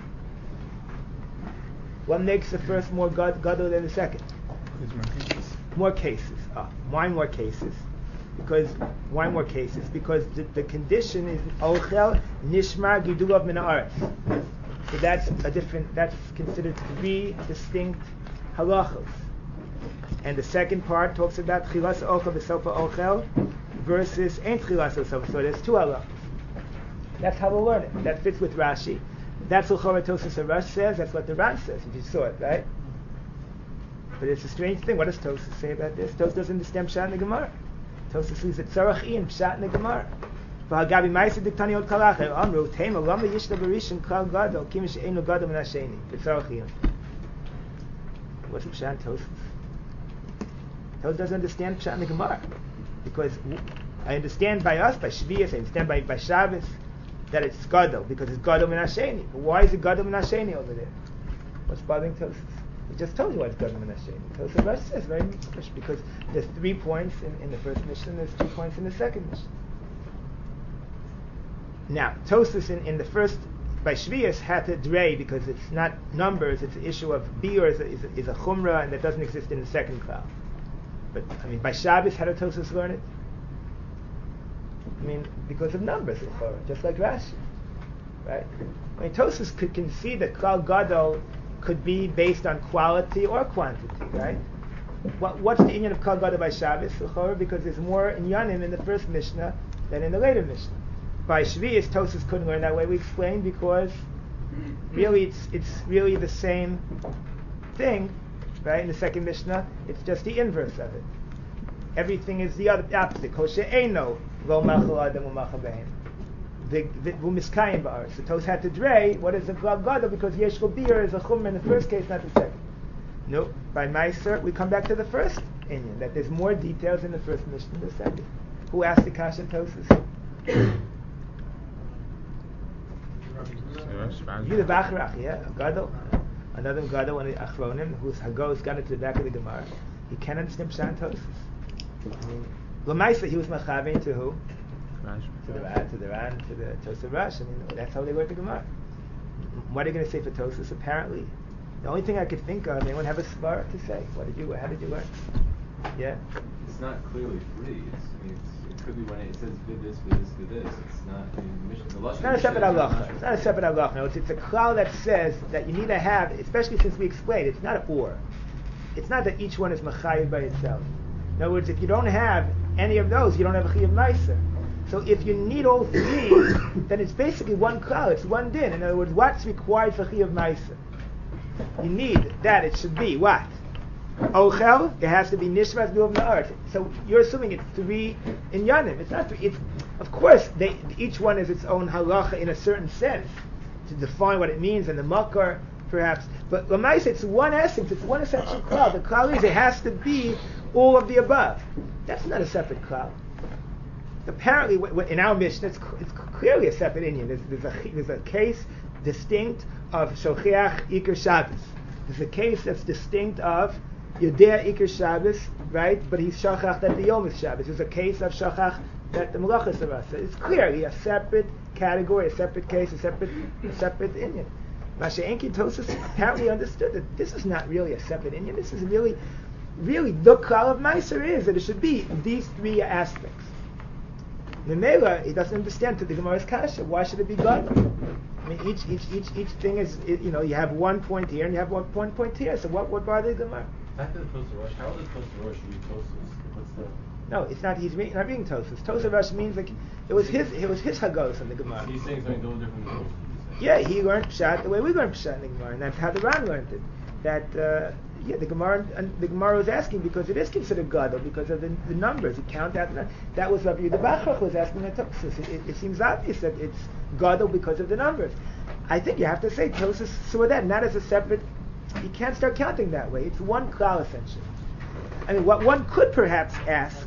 What makes the first more gad, Gadol than the second? More cases. More cases. Ah, why more cases? Because why more cases? Because the, the condition is Ochel Nishmar Gidulav Min Haaretz. So that's a different. That's considered three distinct halachos. And the second part talks about Chilas Ochel V'Sofa Ochel versus Ein Chilas Ochel. So there's two halachos. That's how we'll learn it. That fits with Rashi. That's what Chorah Tosas Harash says. That's what the Ran says. If you saw it, right? But it's a strange thing. What does Tosas say about this? Tosas doesn't understand Pshat in the Gemara. Tosas leaves it Tzarach in Pshat in the Gemara. V'hagabi Ma'aseh Diktani Od Kalacher Amru Tema Lama Yishna Barishon Klal Gadol Kimish Einu Gadol Min Hasheni. Tzarach in. What's Pshat in Tosas? Tosas doesn't understand Pshat in the Gemara because I understand by us by Shvius. I understand by by Shabbos that it's Gadol because it's Gadol Min Hasheni. But why is it Gadol Min Hasheni over there? What's bothering Tosas? We just told you why it's Gadol Min Hasheni. Tosas Rush says very much because there's three points in, in the first mission, there's two points in the second mission. Now, Tosas in, in the first, by Shvius, had to drei because it's not numbers, it's an issue of biur is a, is, a, is a chumrah and that doesn't exist in the second cloud. But, I mean, by Shabbos, how did Tosas learn it? I mean, because of numbers, just like Rashi, right? I mean, Tosas could concede that Klal Gadol could be based on quality or quantity, right? What, what's the inyan of Klal Gadol by Shabbos? Because there's more inyanim in the first Mishnah than in the later Mishnah. By Shvius, Tosas couldn't learn that way. We explained because really it's it's really the same thing, right? In the second Mishnah, it's just the inverse of it. Everything is the other opposite. Koshe Eino Lo Machal Adam U'Machal Behem. The Vumiskayim Ba'ar. So Tos had to drei. What is a Klal Gadol? Because Yesh Lo Biur is a chumrah in the first case, not the second. No, by Meiser, we come back to the first inyan that there's more details in the first Mishnah than the second. Who asked the Kasha Tosas? Yehuda Bacharach, yeah, a Gadol, another Gadol, one of the Achronim, whose Hagos got it to the back of the Gemara. He can't understand Pshat Tosas. I mean, L'maisa, he was Machavein to who? To the Ran, to the Ran, to the Tosas Rush. I mean, that's how they learned the Gemara. What are you going to say for Tosas? Apparently, the only thing I could think of, anyone have a svar to say? What did you? How did you learn? Yeah. It's not clearly free. It's, I mean, it's, it could be when it says vid this, vid this, vid this. It's not. I mean, the mission, the it's not a separate halacha. It's not a separate halacha. No, it's, it's a klal that says that you need to have, especially since we explained, it's not a or. It's not that each one is machayiv by itself. In other words, if you don't have any of those, you don't have a chiyuv meiser. So if you need all three, then it's basically one klal. It's one din. In other words, what's required for chiyuv meiser? You need that. It should be what? Ochel. It has to be nishmas g'uv na'aretz. So you're assuming it's three in yanim. It's not three. It's of course they each one is its own halacha in a certain sense to define what it means and the makar perhaps. But l'maisa, it's one essence. It's one essential klal. The klal is it has to be all of the above. That's not a separate klal. Apparently, w- w- in our Mishnah, it's, it's clearly a separate inyan. There's, there's, a, there's a case distinct of Shochiach Iker Shabbos. There's a case that's distinct of Yodea Iker Shabbos, right? But he's Shachach that the Yom is Shabbos. There's a case of Shachach that the Melachas Arasa. It's clearly a separate category, a separate case, a separate, a separate inyan. Masha Enki Tosas apparently understood that this is not really a separate inyan. This is really, really the klal of Meiser is that it should be these three aspects. Memela, he doesn't understand to the Gemara's kasha. Why should it be Gadol? I mean, each each each each thing is, you know, you have one point here and you have one point point here. So what what bothers the Gemara? Back to the Tosas Rush. How does Tosas Rush read Tosas? What's the? No, it's not. He's re- not reading Tosas. Tosas Rush means like it was his it was his hagos in the Gemara. He's saying something totally different than Tosas. Yeah, he learned Pshat the way we learn Pshat in the Gemara, and that's how the Ran learned it. That uh, yeah, the Gemara and the Gemara was asking because it is considered Gadol because of the, the numbers. You count out the, that was Rabbi Yehuda Bacharach was asking at Tosas. It, it, it seems obvious that it's Gadol because of the numbers. I think you have to say Tosas saw that not as a separate. You can't start counting that way. It's one klal essentially. I mean, what one could perhaps ask.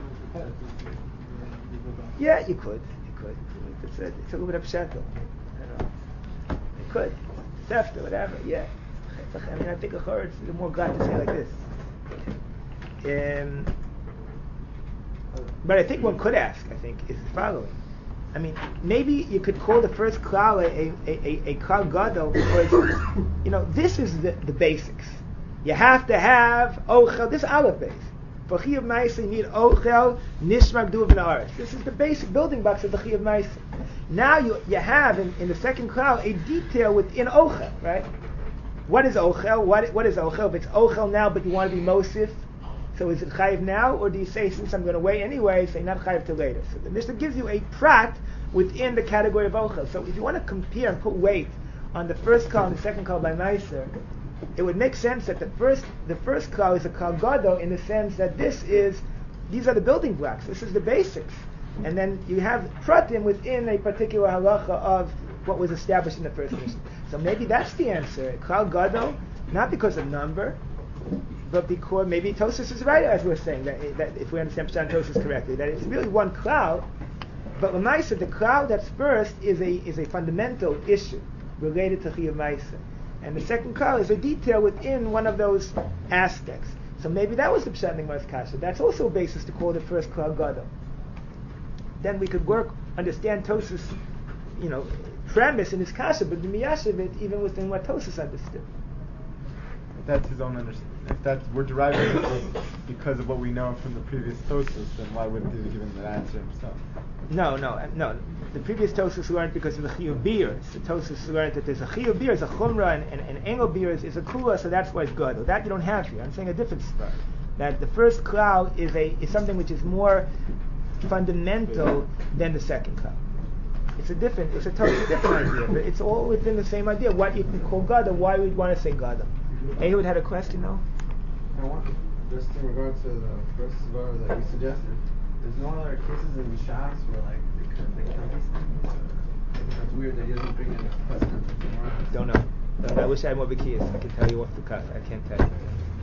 Yeah, you could. You could. It's a, it's a little bit of Pshat. I don't know. You could. Theft or whatever. Yeah. I mean, I think a chor, it's more glad to say like this. Um, But I think one could ask, I think, is the following. I mean, maybe you could call the first klal a, a, a, a klal gadol because, you know, this is the, the basics. You have to have ochel, this is aleph base. For chiyuv ma'aseh, you need ochel, nishma, gduv, and aretz. This is the basic building blocks of the chiyuv ma'aseh. Now you, you have, in, in the second klal, a detail within ochel, right? What is ochel? What, what is ochel? If it's ochel now, but you want to be mosif, so is it chayiv now, or do you say, since I'm going to wait anyway, say not chayiv till later? So the Mishnah gives you a prat within the category of ochel. So if you want to compare and put weight on the first klal and the second klal by ma'aser, it would make sense that the first the first klal is a klal gadol in the sense that this is, these are the building blocks, this is the basics. And then you have pratim within a particular halacha of what was established in the first Mishnah. So maybe that's the answer. Klal gadol, not because of number, but because maybe Tosfos is right, as we're saying, that, that if we understand Pshat Tosfos correctly, that it's really one klal, but l'maisa, the klal that's first is a is a fundamental issue related to chiyuv ma'aseh. And the second klal is a detail within one of those aspects. So maybe that was the Pshat Nigmar's kasha. That's also a basis to call the first klal gadol. Then we could work, understand Tosfos, you know, premise in his kasha, but be miyashiv it even within what Tosfos understood. If that's his own understanding. If that's, we're deriving it because of what we know from the previous Tosfos, then why wouldn't he have given that answer himself? No, no, no. The previous Tosfos learned because of the chiyuv birs. The Tosfos learned that there's a chiyuv birs, a chumrah, and, and, and engel birs is a kula, so that's why it's good. That you don't have here. I'm saying a different spot. That the first klal is a is something which is more fundamental than the second klal. It's a different, it's a totally different idea, but it's all within the same idea. What you can call gadol, why we'd want to say gadol. Ehud had a question, no? I want, just in regard to the first svar that you suggested, there's no other cases in Shas where like they could they count these things. Uh, it's weird that he doesn't bring in a precedent of Gemara. Don't know. Don't know. I wish I had more bikiyas. I can tell you off the cuff. I can't tell you.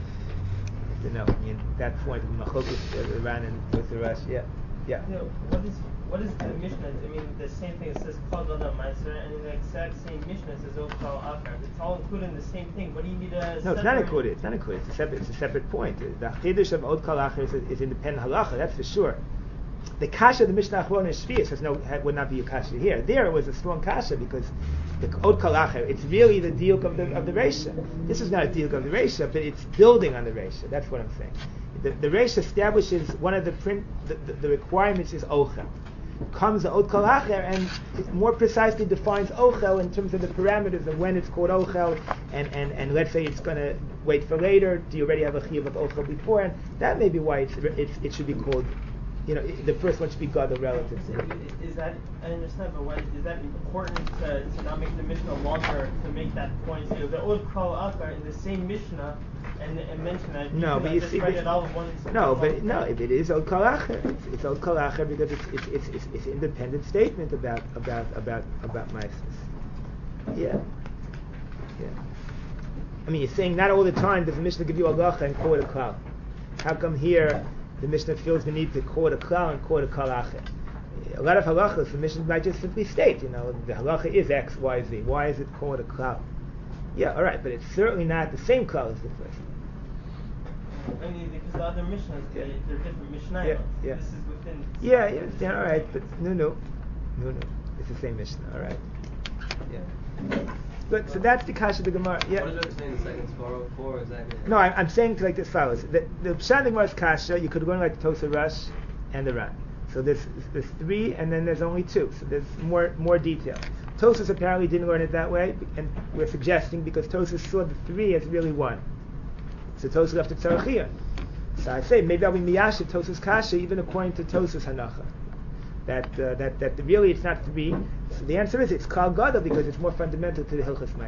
Don't know. I mean, that point of Machokus ran in with the rush. Yeah. Yeah. You know, what is what is the Mishnah? I mean, the same thing. It says Kol Gadol Meiser, and in the exact same Mishnah says O Kol Achar. It's all included in the same thing. What do you need a? No, it's not included. It's not included. It's a separate. It's a separate point. The Chidush of Od Kol Achar is, is independent halacha. That's for sure. The kasha of the Mishnah Achron is Shvius says no, would not be a kasha here. There it was a strong kasha because the Od Kol Achar, it's really the diuk of the of the Reisha. This is not a diuk of the Reisha, but it's building on the Reisha. That's what I'm saying. The, the Reisha establishes one of the print. The, the, the requirements is ochel. Comes the Od Kol Achar and it more precisely defines ochel in terms of the parameters of when it's called ochel, and, and, and let's say it's going to wait for later. Do you already have a chiyuv of ochel before? And that may be why it's, it's it should be called. You know, the first one should be gadol relative to it. Is that, I understand, but what, is that important to, to not make the Mishnah longer, to make that point? You know, the Od Kol Achar in the same Mishnah, and, and mention that. No, but you just see, write but, it all one, no, but no, if it is Od Kol Achar, it's, it's Od Kol Achar because it's it's it's it's, it's an independent statement about about about about Maisis. Yeah, yeah. I mean, you're saying not all the time does the Mishnah give you a halacha and call it a klal. How come here the Mishnah feels the need to call it a klal and call it a kol acher? A lot of halachas, the Mishnah might just simply state, you know, the halacha is X, Y, Z. Why is it called a klal? Yeah, all right, but it's certainly not the same klal as the first. I mean, because the other Mishnahs, they, they're different Mishnah. Yeah, yeah. This is within. Yeah, yeah, yeah, all right, but no, no, no, no. It's the same Mishnah, all right. Yeah. Good, so that's the kasha of the Gemara. Yeah. What did you understand the second svara for exactly? No, I'm, I'm saying like this follows. The, the Pshat Gemara's kasha, you could learn like the Tosa Rush and the Ran. So there's there's three, and then there's only two. So there's more more detail. Tosas apparently didn't learn it that way, and we're suggesting because Tosas saw the three as really one. So Tosas left it tzarachiyah. So I say maybe I'll be miyashiv Tosas kasha even according to Tosas hanacha. That uh, that that really it's not three. So the answer is it's kol gadol because it's more fundamental to the hilchos ma'aseh.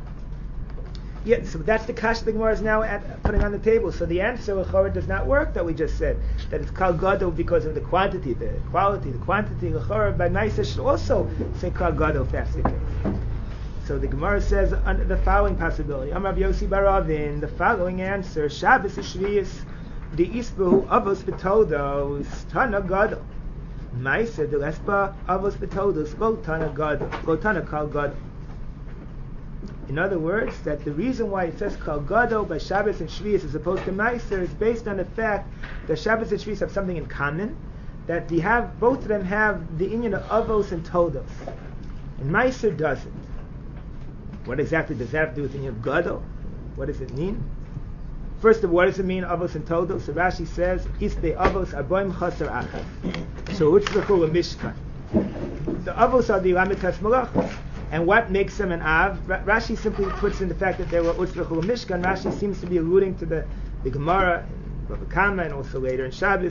Yeah, so that's the kasha the Gemara is now at, putting on the table. So the answer l'chorah does not work that we just said that it's kol gadol because of the quantity, the quality, the quantity. L'chorah by ma'aseh should also say kol gadol if that's the case. So the Gemara says under the following possibility: Amar Rav Yossi bar Ravin, the following answer: Shabbos Shvius, the isbu avos betodos tana gadol. Ma'aseh the lespa avos betodos lo tana gadol, lo tana kol gadol. In other words, that the reason why it says kol gadol by Shabbos and Shvius as opposed to Ma'aser is based on the fact that Shabbos and Shvius have something in common, that they have, both of them have the inyan of avos and toldos. And Meiser doesn't. What exactly does that have to do with the inyan of gadol? What does it mean? First of all, what does it mean, avos and toldos? So Rashi says, Isbe avos aboim chaser achas. So utzlachu l'mishkan. The avos are the lamitas malachos. And what makes them an av? Rashi simply puts in the fact that they were utzlachu l'mishkan. Rashi seems to be alluding to the, the Gemara, in Bava Kama, and also later in Shabbos,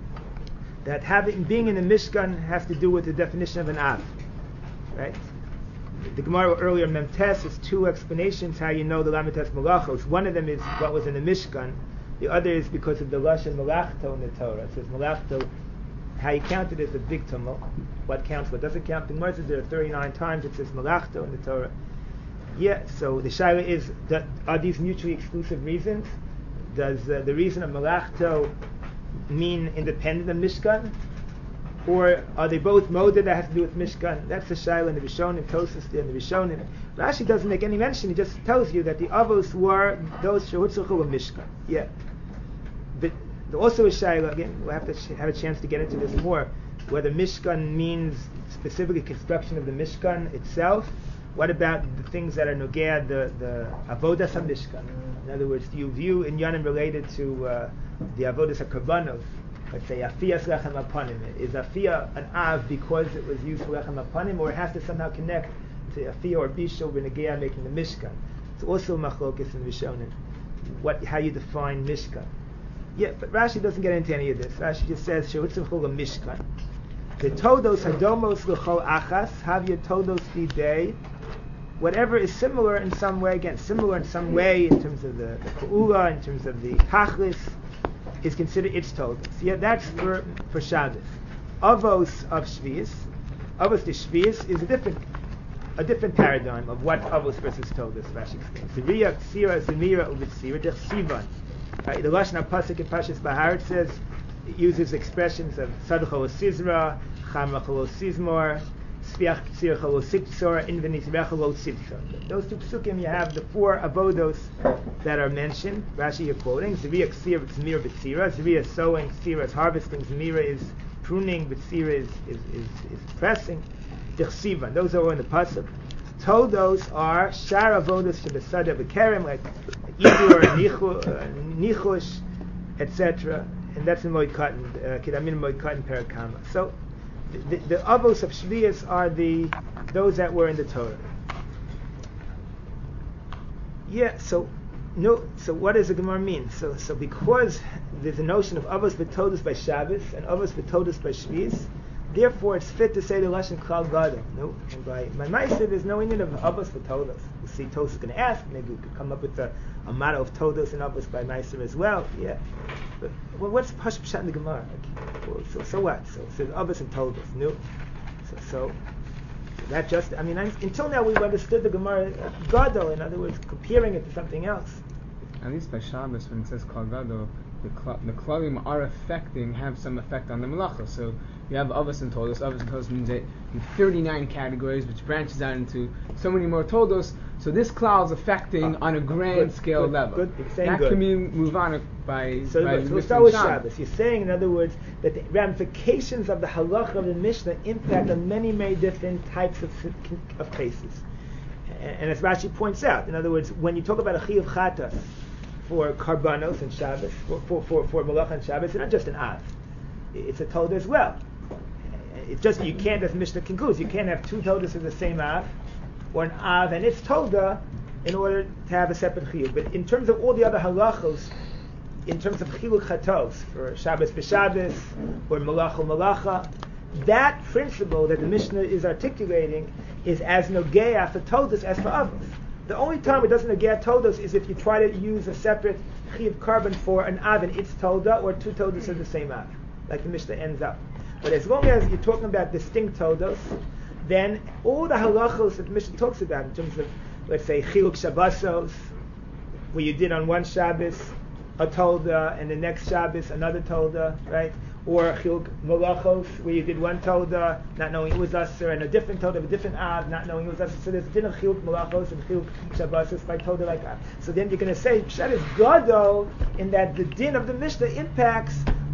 that having being in the Mishkan has to do with the definition of an av. Right? The Gemara earlier, Memtes, has two explanations how you know the Lamites Malachos. One of them is what was in the Mishkan. The other is because of the Lashon Malachto in the Torah. It says Malachto, how you count it is a big tumult. What counts, what doesn't count. The Gemara says there are thirty-nine times it says Malachto in the Torah. Yeah, so the Shaila is, that are these mutually exclusive reasons? Does uh, the reason of Malachto mean independent of Mishkan? Or are they both moded that has to do with Mishkan? That's the Shaila in the Rishonim, Tosas and the Rishonim. Rashi doesn't make any mention, he just tells you that the Avos were those Shehutzuchu of Mishkan. Yeah. But also a Shaila, again, we'll have to sh- have a chance to get into this more, whether Mishkan means specifically construction of the Mishkan itself. What about the things that are Nogea, the, the Avodas HaMishkan? In other words, do you view inyanim related to uh, the Avodas HaKarbanos? Let's say Afiyas Lechem Apanim. Is Afiyah an Av because it was used for Lechem Apanim, or it has to somehow connect to Afiyah or Bishul B'Negea making the Mishkan? It's also Machlokes in Rishonim. What, how you define Mishkan? Yeah, but Rashi doesn't get into any of this. Rashi just says Shehutzim Chol Mishkan. The Todos Hadomos L'Chol Achas Havya Todos Bidei. Whatever is similar in some way, again, similar in some way in terms of the, the Ka'ula, in terms of the Tachlis, is considered its todos. Yeah, that's for for Shabbos. Avos of Shvius, Avos to Shvius is a different a different paradigm of what Avos versus todos. Rashi explains. Zeriya, Ksira, Zemira, Uvitzira, Dech Sivan. The Lashon HaPasuk in Pashas Bahar, it says, it uses expressions of Sadchol Sizra, Chamachol Sizmor, Sviach Ksirchol Siktsor, Invenis Rechol Siktsor. Those two psukim, you have the four avodos that are mentioned. Rashi you're quoting. Zeriya Ksir, Zmir, B'tzira. Zeriya sowing, Ksira is harvesting, Zmira is pruning, B'tzira is, is, is, is pressing. Dechsivan, those are all in the pasuk. Todos are Shar avodos Shebesada B'Kerem, like Idur, Nichush, et cetera. And that's in Moed Katan, Kedamin Moed Katan Perakama. So the, the, the avos of Shvius are the those that were in the Torah. Yeah. So no. So what does the Gemara mean? So so because there's a notion of avos v'todos by Shabbos and avos v'todos by Shvius, therefore it's fit to say the lashon klal gadol. No, and by my ma'aser there's no union of avos v'todos. You see, Tosas is going to ask. Maybe we could come up with a, a motto of todos and avos by ma'aser as well. Yeah. But well, what's Pash Pshat in the Gemara? Like, well, so so what? So it says avos and todos. No. So so that just I mean I, until now we've understood the Gemara uh, gadol. In other words, comparing it to something else. At least by Shabbos, when it says Kal Gadol, the cl- the klalim are affecting, have some effect on the malacha. So you have avos and todos. Avos and todos means that in thirty-nine categories, which branches out into so many more todos. So this klal is affecting uh, on a grand good, scale good, level. Good, that good. can be move on by. So, by so we'll start with Shabbos. You're saying, in other words, that the ramifications of the halacha of the Mishnah impact on many, many different types of of cases. And, and as Rashi points out, in other words, when you talk about a chiyuv chatas for karbanos and Shabbos, for for for, for malacha and Shabbos, it's not just an av; it's a toda as well. It's just you can't, as Mishnah concludes, you can't have two todas of the same av, or an av and its toda, in order to have a separate chiyuv. But in terms of all the other halachos, in terms of chiluk chatos for Shabbos b'Shabbos or malacha malacha, that principle that the Mishnah is articulating is as nogeah for todos as for avos. The only time it doesn't nogeah todos is if you try to use a separate chiyuv carbon for an av and its toda, or two todas of the same av, like the Mishnah ends up. But as long as you're talking about distinct todos, then all the halachos that the Mishnah talks about in terms of, let's say, chiluk shabbosos, where you did on one Shabbos a toda, and the next Shabbos another toda, right? Or chiluk malachos, where you did one toda, not knowing it was usher, and a different toda of a different av, not knowing it was usher. So there's a din of chiluk malachos and chiluk shabbosos by toda like that. So then you're going to say pshat is gadol in that the din of the Mishnah impacts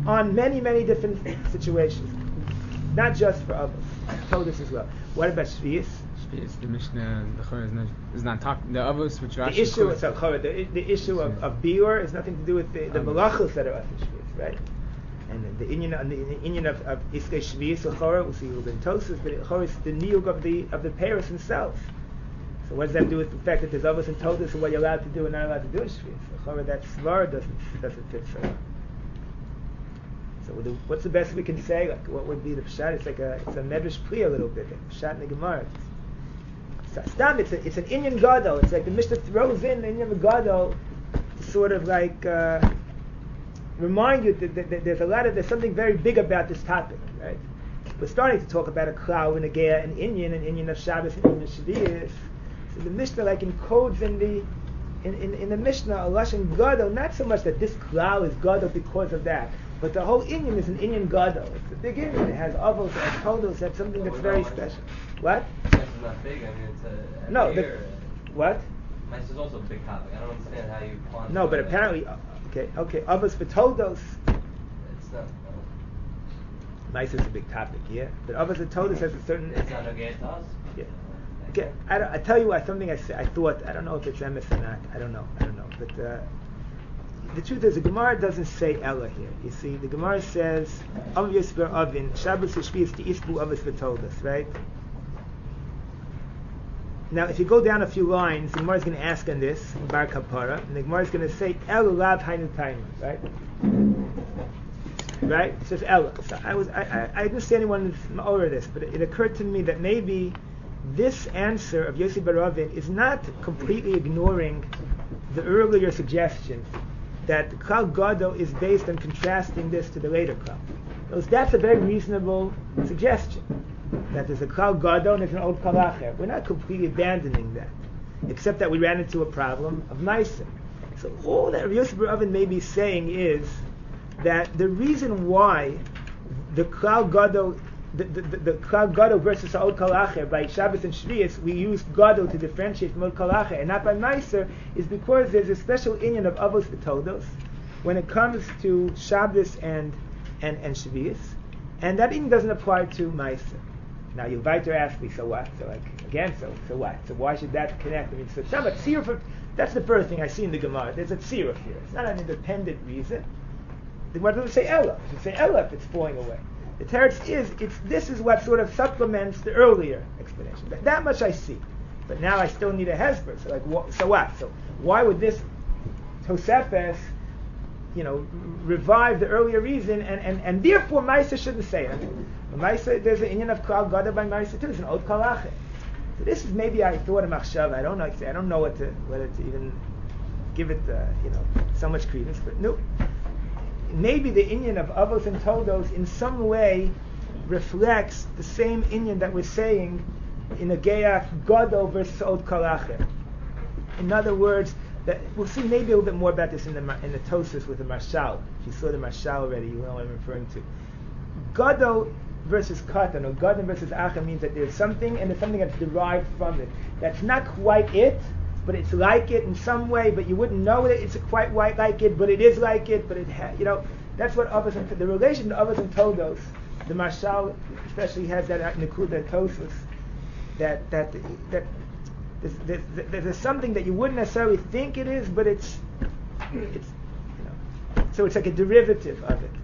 on many, many different situations, not just for others. Told us as well. What about Shvius? Shvius, the Mishnah, the Chor is not, is not talking. The Avos, which Rashi The issue, quotes- so, Chor, the, the issue of, of Biur has nothing to do with the, the Malachos that are us in Shvius, right? And the Inyan, the, the Inyan of, of Iskei Shvius or Chor, we'll see in Tosas, but Chor is the niyug of the of the Paris himself. So what does that do with the fact that there's Avos and Tosas and what you're allowed to do and not allowed to do in Shvius? The Chor, that Svar doesn't doesn't fit so well. So the, what's the best we can say? Like, what would be the pshat? It's like a it's a medrash pri a little bit. Like pshat in the Gemara. It's, stam, it's, a, it's an Inyan Gadol. It's like the Mishnah throws in the Inyan Gadol to sort of like uh, remind you that, that, that there's a lot of there's something very big about this topic, right? We're starting to talk about a klal and a geya and Inyan and Inyan of Shabbos and Inyan of Shavuos. So the Mishnah like encodes in the in, in, in the Mishnah a lashon Gadol, not so much that this klal is Gadol because of that. But the whole Inyan is an Inyan Gadol. It's a big Inyan. It has avos, it has todos, that's something that's very special. What? Mice is not big. I mean, it's a. a No, the, year. what? Mice is also a big topic. I don't understand how you quantify. No, but that. apparently, uh, okay, okay, avos for todos. It's not. No. Mice is a big topic, yeah. But avos for todos has a certain. It's not okay to us. Yeah. Okay, I, don't, I tell you what, something I, say, I thought, I don't know if it's emes or not. I don't know. I don't know. But. Uh, The truth is, the Gemara doesn't say Ella here. You see, the Gemara says, Av Yisber Avin, Shabbos Yishvius to Isbu Avos V'Toldos, right? Now, if you go down a few lines, the Gemara is going to ask on this, in Bar Kapara, and the Gemara is going to say, Ella Lav Hainu Taima, right? Right? It says Ella. So I was, I, I, I didn't see anyone over this, but it, it occurred to me that maybe this answer of Yossi Bar Avin is not completely ignoring the earlier suggestion that the Klal Gadol is based on contrasting this to the later Klal. So that's a very reasonable suggestion, that there's a Klal Gadol and there's an old Klal Acher. We're not completely abandoning that, except that we ran into a problem of Meiser. So all that Rav Yosef Bar Avin may be saying is that the reason why the Klal Gadol The, the, the, the Klal Gadol versus the Old Klal Acher, by Shabbos and Shvius, we use Gadol to differentiate from Old Klal Acher, and not by Meiser, is because there's a special inyan of Avos V'Toldos when it comes to Shabbos and and, and Shvius, and that inyan doesn't apply to Meiser. Now you weiter ask me, so what? So like again, so so what? So why should that connect? I mean, so some tziruf. That's the first thing I see in the Gemara. There's a tziruf here. It's not an independent reason. Then why doesn't it say Ella? It should say Ella if it's falling away. The teretz is, it's, this is what sort of supplements the earlier explanation. That, that much I see. But now I still need a hesper. So like, wh- so what? So why would this Tosefes, you know, revive the earlier reason, and, and, and therefore Maisa shouldn't say it? I mean, Maisa, there's an inyan of Klal Gadol by Maisa too. There's an old Klal Acher. So this is maybe I thought of Machshav. I don't know. I don't know what to, whether to even give it, uh, you know, so much credence. But no. Maybe the inyan of Avos and Todos in some way reflects the same inyan that we're saying in a Geya Gadol versus Old Klal Acher. In other words, that we'll see maybe a little bit more about this in the in the Tosas with the Marshal. If you saw the Marshal already, you know what I'm referring to. Gadol versus Katan, or Gadol versus Acher, means that there's something and there's something that's derived from it. That's not quite it, but it's like it in some way, but you wouldn't know that it's quite white like it, but it is like it, but it ha- you know, that's what Avos and the relation to Avos and Todos, the Marshal especially has that Nekuda Tosus, that that that there's, there's, there's something that you wouldn't necessarily think it is, but it's it's you know, so it's like a derivative of it.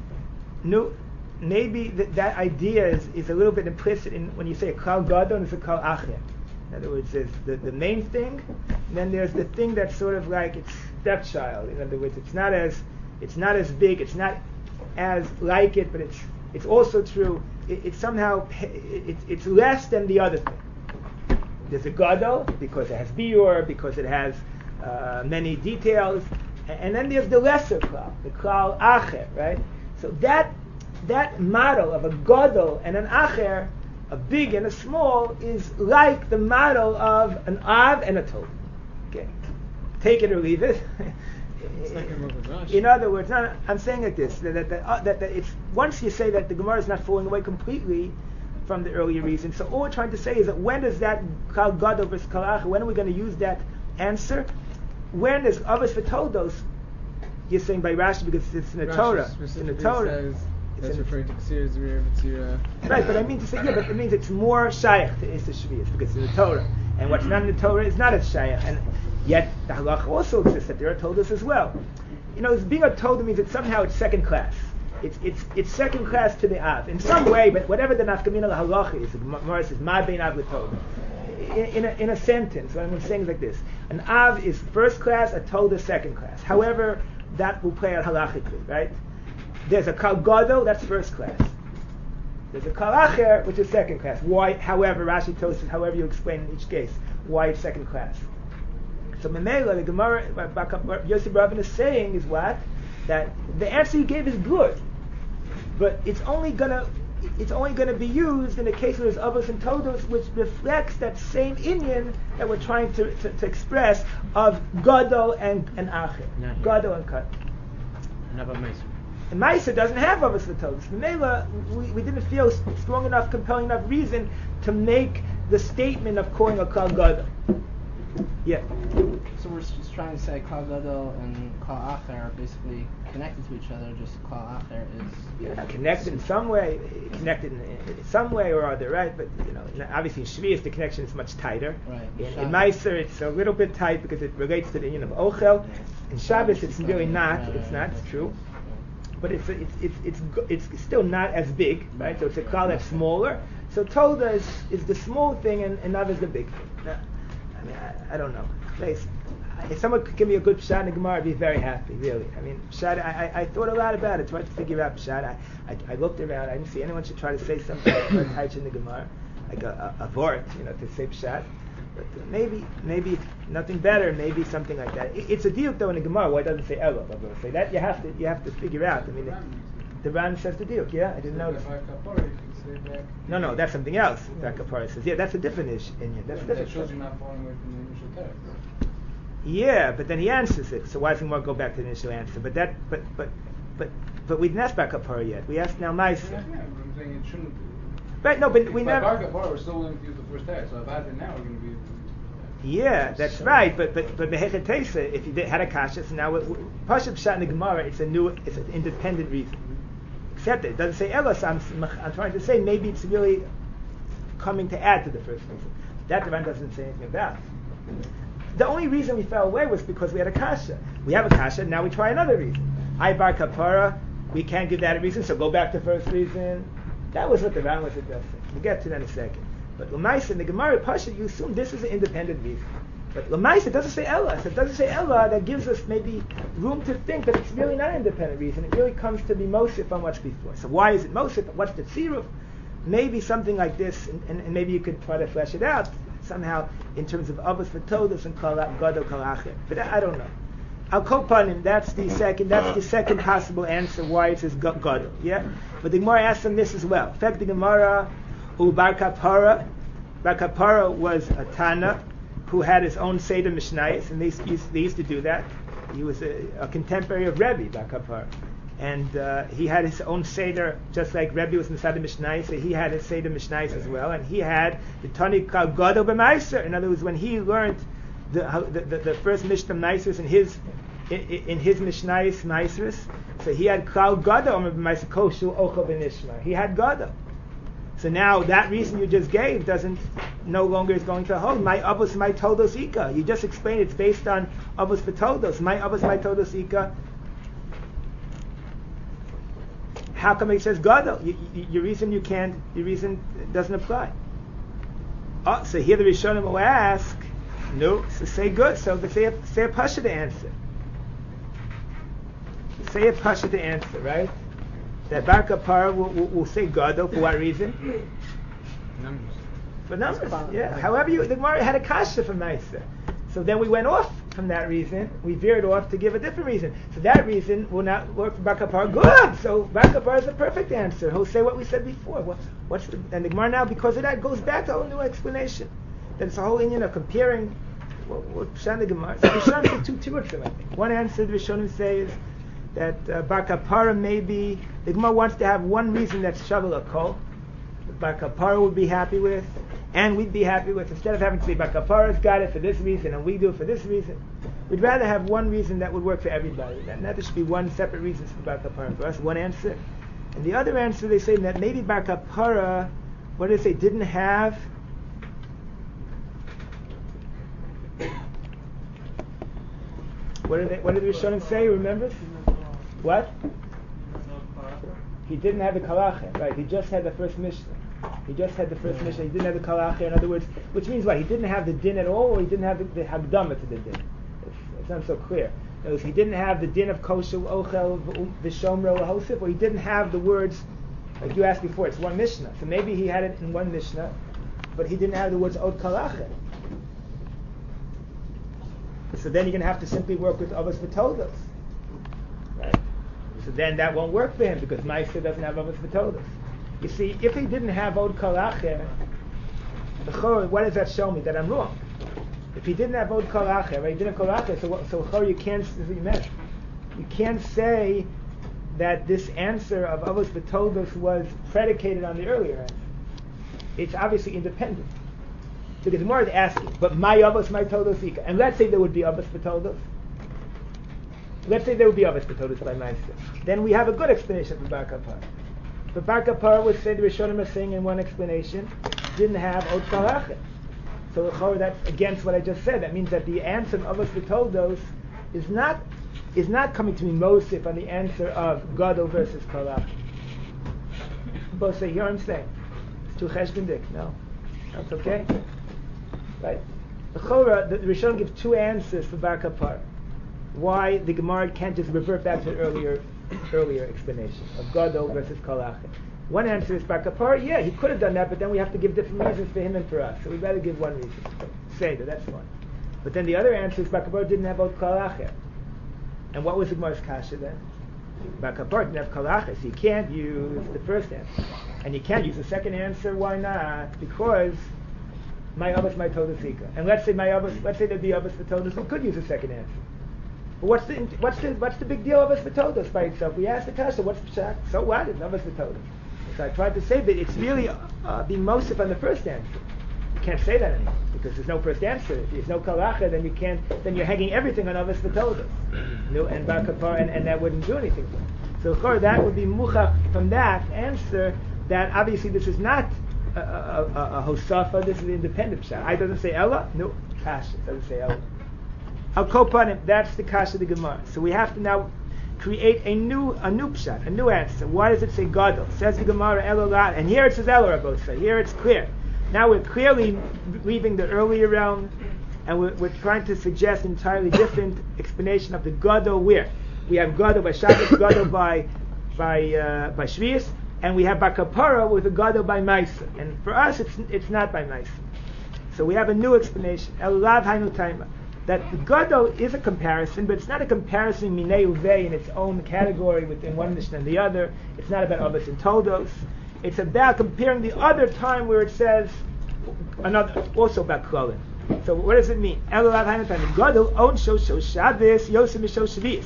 No, maybe that, that idea is, is a little bit implicit in when you say a Klal Gadol and it's a Klal Acher. In other words, there's the, the main thing, and then there's the thing that's sort of like its stepchild. In other words, it's not as it's not as big, it's not as like it, but it's it's also true. It, it's somehow it, it, it's less than the other thing. There's a Gadol because it has biur, because it has uh, many details, and, and then there's the lesser klal, the klal acher, right? So that that model of a Gadol and an acher, a big and a small, is like the model of an Av and a Tov. Okay, take it or leave it. It's like in Rav In other words, no, no, I'm saying like this: that that, that, uh, that that it's once you say that the Gemara is not falling away completely from the earlier reason. So all we're trying to say is that when does that Klal Gadol versus Klal Acher? When are we going to use that answer? When does Avos V'Toldos you're saying by Rashi because it's in the Rashi Torah. It's in the specifically Torah. says It's that's in the- referring to Ksir Zmir V'Tzira. Right, but I mean to say, yeah, but it means it's more shaykh to Issa Shvius because it's in the Torah. And what's not in the Torah is not as shaykh. And yet the halacha also exists that there are todas as well. You know, being a toda means that somehow it's second class. It's it's it's second class to the av in some way, but whatever the nafkamina halacha is, the Gemara says ma bein av l'toda. In, in a in a sentence, what I'm saying is like this: an av is first class, a toda second class. However, that will play out halachically, right? There's a kal gadol, that's first class. There's a kal acher, which is second class. Why? However, Rashi tells us, however you explain in each case, why it's second class. So Memela, the Gemara, what Yosef Rabin is saying is what? That the answer you gave is good, but it's only gonna it's only gonna be used in the case where there's avos and todos, which reflects that same inyan that we're trying to, to, to express of gadol and and acher, Not gadol and kat. Not about Meiser. And Maisa doesn't have avos and todos. Memela, we, we didn't feel strong enough, compelling enough reason to make the statement of calling a kal gadol. Yeah. So we're just trying to say Kal Gadol and Kal Acher are basically connected to each other. Just Kal Acher is Yeah, connected in some way, connected in, in some way or other, right? But you know, obviously in Shvius the connection is much tighter. Right. In, in Shabbos. Meiser it's a little bit tight because it relates to the union of Ochel. In Shabbos it's really not. It's not. It's true. But it's it's it's it's go- it's still not as big, right? So it's a klal that's smaller. So Toda is, is the small thing and, and Nav is the big thing. Now, I mean, I, I don't know. Please, if someone could give me a good pshat in the Gemara, I'd be very happy, really. I mean, pshat, I, I, I thought a lot about it, tried to figure out pshat. I, I, I looked around, I didn't see anyone should try to say something about Taich in the Gemara, like a, a, a vort, you know, to say pshat. But uh, maybe, maybe nothing better, maybe something like that. It, it's a diuk though in the Gemara, why doesn't it say Elo? I'm going to say that you have to, you have to figure out. I mean, the, the Ran says the diuk, yeah? I didn't notice. No, no, that's something else. That Kapara says, yeah, that's a different issue. That's a different. That shows you're not falling away from the initial text. Yeah, but then he answers it. So why doesn't one go back to the initial answer? But that, but but but but we didn't ask about Kapara yet. We asked now Maisa. Yeah, but I'm saying it shouldn't. Right? No, but we By never. Bar Kapara, we're still willing to use the first text. So if I did now, we're going to be. Yeah, that's right. But but but Behechetesa, if you did, had a kasha, so now Pashup Pshat in the Gemara, it's a new, it's an independent reason. Except it doesn't say Elos. I'm I'm trying to say maybe it's really coming to add to the first reason. That the Ran doesn't say anything about. The only reason we fell away was because we had a kasha. We have a kasha, now we try another reason. I bar kapara, we can't give that a reason, so go back to first reason. That was what the Ran was addressing. We'll get to that in a second. But Lamaisa, in the Gemara Pasha, you assume this is an independent reason. But Lamaisa, it doesn't say Ella. So it doesn't say Ella, that gives us maybe room to think that it's really not an independent reason. It really comes to be Mosif on what's before. So why is it Mosif? What's the tziruf? Maybe something like this, and, and, and maybe you could try to flesh it out somehow in terms of Avos V'Todos and Kol Gadol Kol Acher. But I, I don't know. Al Kopanim, that's the second. That's the second possible answer why it says Gadol. Yeah, but the Gemara asks them this as well. In fact, the Gemara, U Bar Kapara, Bar Kapara was a Tana who had his own Seder Mishnayos, and they used, they used to do that. He was a, a contemporary of Rebbe, Bar Kapara. And uh, he had his own Seder, just like Rebbe was in the Seder Mishnayos, so he had his Seder Mishnayos as well. And he had the Tani Kal Gadol B'Maiser. In other words, when he learned the how, the, the, the first Mishnah Maisers in his in, in his Mishnayos Maisers, so he had Kal Gadol B'Maiser Koshu Ochel B'Nishma. He had Gadol. So now that reason you just gave doesn't no longer is going to hold. My Avos, my Todos Ika. You just explained it's based on Avos V'Todos. My Avos, my Todos Ika. How come it says Gadol? You, you, your reason you can't, your reason doesn't apply. Oh, so here the Rishonim will ask, no, so say good, so say a, say a Pasha to answer. Say a Pasha to answer, right? That Bar Kapara will, will, will say Gadol, for what reason? Numbers. For numbers, yeah. However, you, the Gemara had a kasha from Meiser. So then we went off from that reason. We veered off to give a different reason. So that reason will not work for Bar Kapara. Good! So Bar Kapara is the perfect answer. He'll say what we said before. What, what's the, and the Gemara now, because of that, goes back to a whole new explanation. That it's a whole Indian of comparing what, what Pshat the Gemara. So Rishonim say two tirutzim, I think. One answer the Rishonim say is that uh, Bar Kapara may be, the Gemara wants to have one reason that's Shavuot Kol. Bar Kapara would be happy with, and we'd be happy with, instead of having to say Bar Kapara's got it for this reason and we do it for this reason. We'd rather have one reason that would work for everybody. That, that there should be one separate reason for Bar Kapara. For us, one answer. And the other answer, they say that maybe Bar Kapara, what did they say, didn't have... What did they, what did the Rishonim say, remember? What? He didn't have the Kalache, right? He just had the first Mishnah. He just had the first Mishnah. He didn't have the Kalache. In other words, which means what? He didn't have the din at all, or he didn't have the, the Hagdama to the din. It's, it's not so clear. In other words, he didn't have the din of Kosher, Ochel, V'Shomro, Hosef, or he didn't have the words, like you asked before, it's one Mishnah. So maybe he had it in one Mishnah, but he didn't have the words Od Kalache. So then you're going to have to simply work with Avos V'Toldos. Right? So then that won't work for him because Meister doesn't have Avos V'Toldos. You see, if he didn't have Od Kol Acher, what does that show me? That I'm wrong. If he didn't have Od Kol Acher, right, he didn't have Kol Acher, so, what, so you can't, you can't say that this answer of Avos V'Toldos was predicated on the earlier answer. It's obviously independent. So the Gemara is asking, but my Avos, my Toldos Ika. And let's say there would be Avos V'Toldos. Let's say there would be Avos V'Toldos by Meister. Then we have a good explanation for Bar Kapara. But Bar Kapara would say the Rishonim are saying in one explanation, didn't have Od Kalache. So that's against what I just said. That means that the answer of Avos V'Toldos is not is not coming to be Mosif on the answer of Gadol versus Kalache. Both say, here I'm saying, it's too cheshbondik. No, that's okay. Right. The Chora, the Rishonim give two answers for Bar Kapara. Why the Gemara can't just revert back to the earlier earlier explanation of Gadol versus Kalache. One answer is Bar Kapara, yeah, he could have done that, but then we have to give different reasons for him and for us. So we'd rather give one reason. Say that, that's one. But then the other answer is Bar Kapara didn't have Od Kalache. And what was the Gemara's kasha then? Bar Kapara didn't have Kalache, so you can't use the first answer. And you can't use the second answer, why not? Because my Avos, my Todosika. And let's say my Avos, let's say there'd be Avos for Todos, we could use the second answer. But what's the what's the what's the big deal of us for Todos by itself? We asked the kasha, what's the pshat? So what? It's Avos for Todos. So I tried to say that it's really uh, being mosif on the first answer. You can't say that anymore because there's no first answer. If there's no kalacha, then you can't. Then you're hanging everything on Avos for Todos. No, and Bar Kapara, and, and that wouldn't do anything for him. So of course that would be muchach from that answer that obviously this is not a, a, a, a hosafa. This is an independent pshat. I doesn't say Ella. No, kasha doesn't say Ella. Al Kopanim, that's the kasha of the Gemara. So we have to now create a new a new pshat, a new answer. Why does it say Gadol? Says the Gemara Elolat, and here it says Elor both say. Here it's clear. Now we're clearly leaving the earlier realm, and we're, we're trying to suggest an entirely different explanation of the Gadol. Where we have Gadol by Shabbos, Gadol by by uh, by Shvius, and we have Bar Kapara with a Gadol by Meiser. And for us, it's it's not by Meiser. So we have a new explanation. Elolav Hainu Taima. That the Gadol is a comparison, but it's not a comparison minei uvei in its own category within one Mishnah and the other. It's not about Avos and Toldos. It's about comparing the other time where it says another, also about Klolim. So what does it mean? Elolav Hainu Gadol on show show Shabbos Yosem Misho Shvius.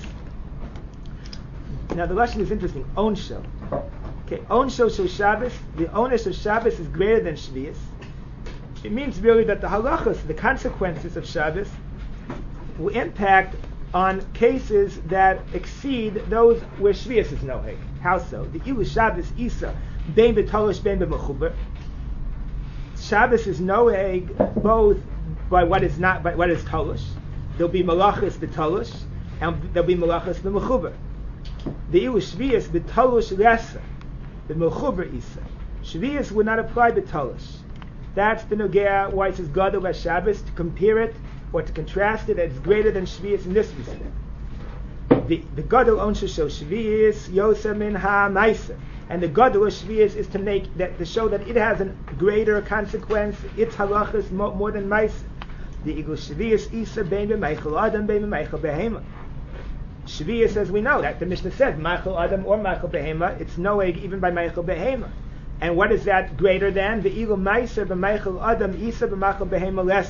Now the lashon is interesting. On show. Okay, on show show Shabbos. The onus of Shabbos is greater than Shvius. It means really that the halachos, the consequences of Shabbos, will impact on cases that exceed those where Shvius is noheg. How so? The Ilu Shabbos Isa bein betolosh bein b'mechuber. Shabbos is noheg both by what is not by what is tolosh. There'll be malachas betolosh and there'll be malachas b'mechuber. The Ilu Shvius betolosh lesser, b'mechuber Isa. Shvius would not apply betolosh. That's the nogea why it says Gadol by Shabbos, to compare it or to contrast it as greater than Shvius in this respect. The the Gadol onsha show Shvius Yosem min ha Meiser, and the Gadol of Shvius is to make that to show that it has a greater consequence. Its halachas more, more than Meiser. The Igul Shvius Isa bein b'meichel Adam bein b'meichel behema. Shvius, as we know, that the Mishnah says meichel Adam or meichel behema. It's noeg even by meichel behema. And what is that greater than? The Igul Meiser b'meichel Adam Isa b'meichel behema less.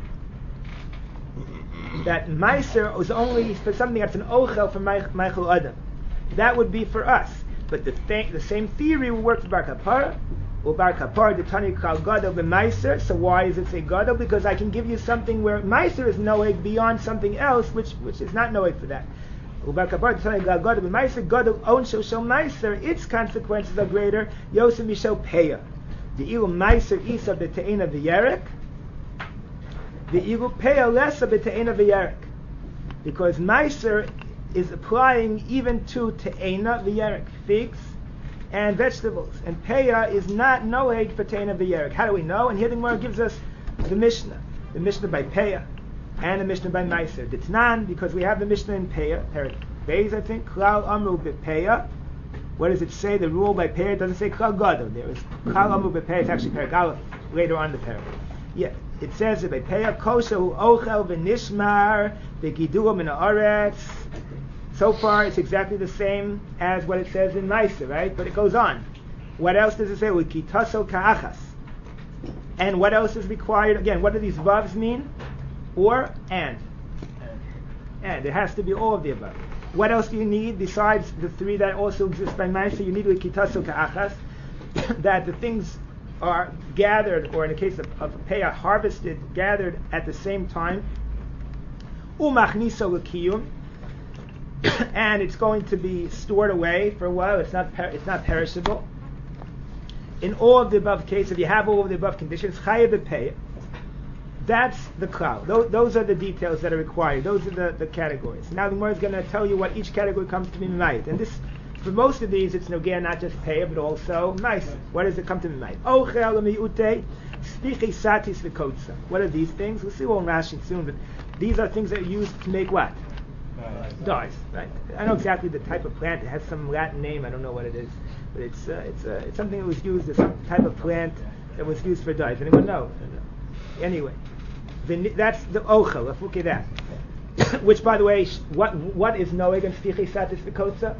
That Meiser is only for something that's an ochel for Meichel Adam. That would be for us. But the th- the same theory will work for Bar Kapara. Ubar kapar detani kal gadol b'maiser. So why does it say gadol? Because I can give you something where maiser is noeg beyond something else, which which is not noeg for that. Ubar kapar detani kal gadol b'maiser. Gadol onsho shel maiser. Its consequences are greater. Yosem mishel peya. The ilu maiser isa b'te'ena v'yerek. The ilu peya lesa b'te'ena v'yerek. Because maiser is applying even to te'ena v'yerek, figs and vegetables, and peya is not noeg for te'ena v'yerek. How do we know? And here the Gemara gives us the Mishnah, the Mishnah by peya, and the Mishnah by maiser. Ditnan, because we have the Mishnah in peya, Perik Beis, I think. Klal amru b'peya. What does it say? The rule by peya doesn't say klal gadol. There is klal amru b'peya. It's actually Perik Aleph later on the Perik. Yeah. It says that by peya kosha hu ochel v'nishmar v'gidulo min haaretz. So far, it's exactly the same as what it says in Meiser, right? But it goes on. What else does it say? Ukitaso ka'achas. And what else is required? Again, what do these vavs mean? Or and. And. It has to be all of the above. What else do you need besides the three that also exist by Meiser? You need ukitaso ka'achas, that the things are gathered, or in the case of, of peah, harvested, gathered at the same time. Umachniso l'kiyum, and it's going to be stored away for a while. It's not per- it's not perishable. In all of the above cases, if you have all of the above conditions, chayav b'peah. That's the klal. Those, those are the details that are required. Those are the, the categories. Now the Gemara is going to tell you what each category comes to be mayit. And this, for most of these, it's nogea not just peah but also nice. What does it come to be mayit? Ochel miute stichi satis v'kotza. What are these things? We'll see all in Rashi soon. But these are things that are used to make what? Dyes, right? I know exactly the type of plant. It has some Latin name. I don't know what it is, but it's uh, it's uh, it's something that was used as some type of plant that was used for dyes. Anyone know? Anyway, the, that's the ochel. Let's look at that. Which, by the way, what what is noeg and stichi satis v'kotza?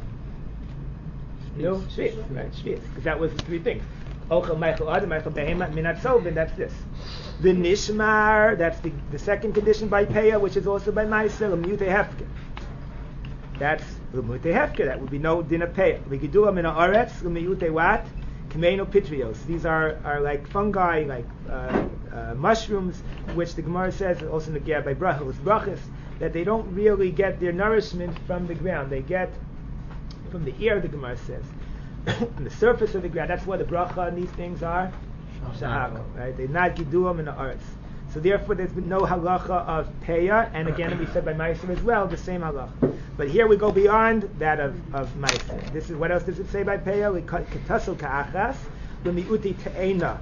No, shvius, right? Shvius, because that was the three things. Ochel, Michael, Adam, Michael, Behemat, Minat Sovin. That's this. The nishmar. That's the, the second condition by peah, which is also by meiser. L'miyute hefker. That's l'miyute hefker. That would be no din of peah. L'gidula min haaretz l'miyute what? K'meinu pitrios. These are, are like fungi, like uh, uh, mushrooms, which the Gemara says also in the Ger by brachos brachos, that they don't really get their nourishment from the ground. They get from the ear. The Gemara says. On the surface of the ground. That's what the bracha on these things are. Shahako, right? They're not giduam in the arts. So therefore, there's been no halacha of peah, and again, we said by meiser as well, the same halacha. But here we go beyond that of of meiser. This is what else does it say by peah? We katasul ka'achas l'miuti te'ena.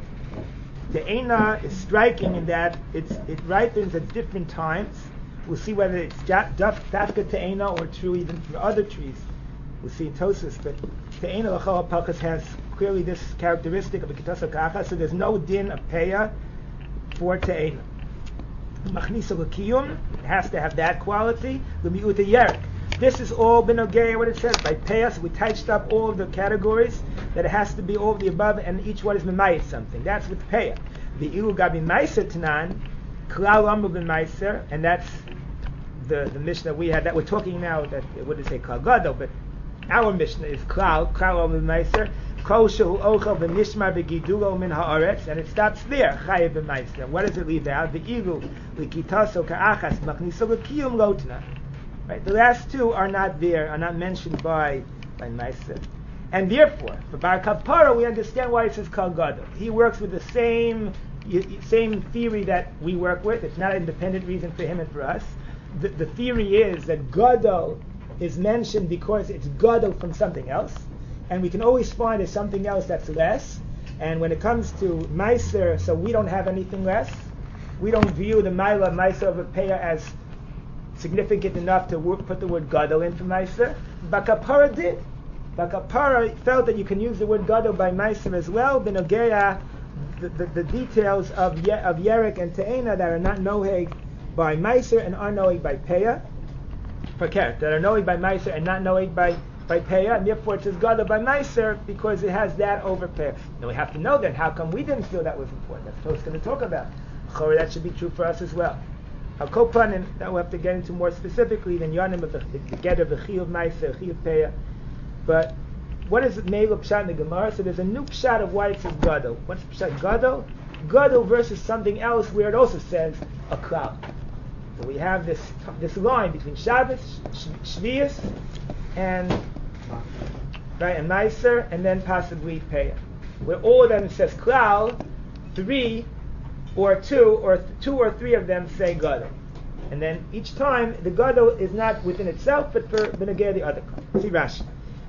Te'ena is striking in that it's it ripens at different times. We'll see whether it's dafka te'ena or true even for other trees. We'll see in Tosfos, but te'ena l'chol ha'pachas has clearly this characteristic of a kitaso ka'achas, so there's no din of peah for te'ena. Machnisa l'kiyum, it has to have that quality. L'mi'uta yerek. This is all benogei, what it says, by peah, so we touched up all of the categories, that it has to be all of the above, and each one is memayit something. That's with peah. The ilu gabi meiser tanan, klal amru ben meiser, and that's the, the Mishnah we had, that we're talking now, that it wouldn't say klal gadol, but our Mishnah is klal, klal amru ben meiser, kol shehu ochel v'nishmar v'gidulo min haaretz, and it stops there, chayev ben meiser. What does it leave out? The ilu, l'kitaso ka'achas, machniso l'kiyum lotna. Right, the last two are not there, are not mentioned by by Meiser, and therefore for Bar Kapara we understand why it says Kal Gadol. He works with the same same theory that we work with. It's not an independent reason for him and for us. The, the theory is that Gadol is mentioned because it's Gadol from something else, and we can always find there's something else that's less. And when it comes to Meiser, so we don't have anything less. We don't view the Maila Meiser of a Peah as significant enough to work, put the word gadol in for meiser. Bakapara did. Bakapara felt that you can use the word gadol by meiser as well. Benogeya, the, the, the details of ye, of yerek and te'ena that are not noheg by meiser and are noheg by peah. Fakir, that are noheg by meiser and not noheg by by peah, and therefore it says gadol by meiser because it has that over peah. Now we have to know then how come we didn't feel that was important. That's what it's going to talk about. Chori, that should be true for us as well. Al Kopan, and that we'll have to get into more specifically than Yanim of the Geder, the Chiyuv Meiser, Chiyuv Peah. But what is Meilu Pshat in the Gemara? So there's a new Pshat of why it says Gadol. What's Pshat Gadol? Gadol versus something else where it also says a cloud. So we have this this line between Shabbos, Shvius, and right and Meiser, and then possibly Peah, where all of them says cloud, three or two or th- two or three of them say Gadol, and then each time the Gadol is not within itself, but for Benegay the other cloud. See Rashi.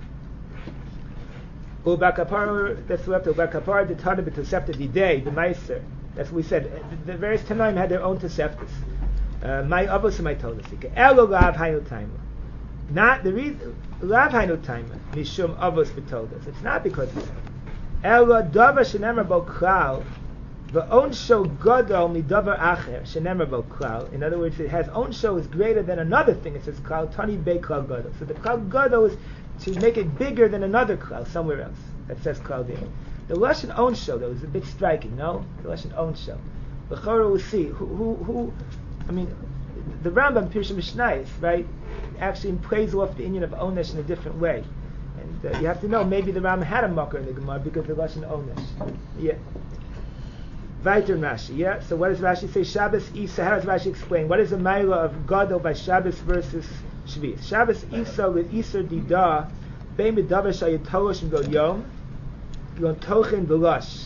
Ubakapar, that's what Ubakapar, the Tana b'Tosefta Didei, the Meiser. That's what we said. The, the various Tanaim had their own Toseftas. My Avos and my Tolosika. Elo Lav Hainu Taima. Not the reason. Lav Hainu Taima. Mishum Avos v'Toldos. It's not because of that. Elo Davar Shenemar Bo Klal. V'on Show Gadol Midavar Acher Shenemar Bo Klal. In other words, it has own show is greater than another thing. It says Klal Tani Be Klal Gadol. So the Klal Gadol is to make it bigger than another Klal somewhere else. That says Klal there. The Lashon own show though is a bit striking. No, the Lashon own show. The Chora will see who who who. I mean, the Rambam Pirush Mishnayos, right, actually plays off the Inyan of Onesh in a different way. And uh, you have to know, maybe the Rambam had a mocker in the Gemara because of the Lashon Onesh. Yeah. Weiter Rashi, yeah? So what does Rashi say? Shabbos Isa, how does Rashi explain? What is the Maila of Gadol by Shabbos versus Shvius? Shabbos Isa with Isar Dida, Bein Medavar Shayatolosh and Go Yom, Yon Tochen Velosh.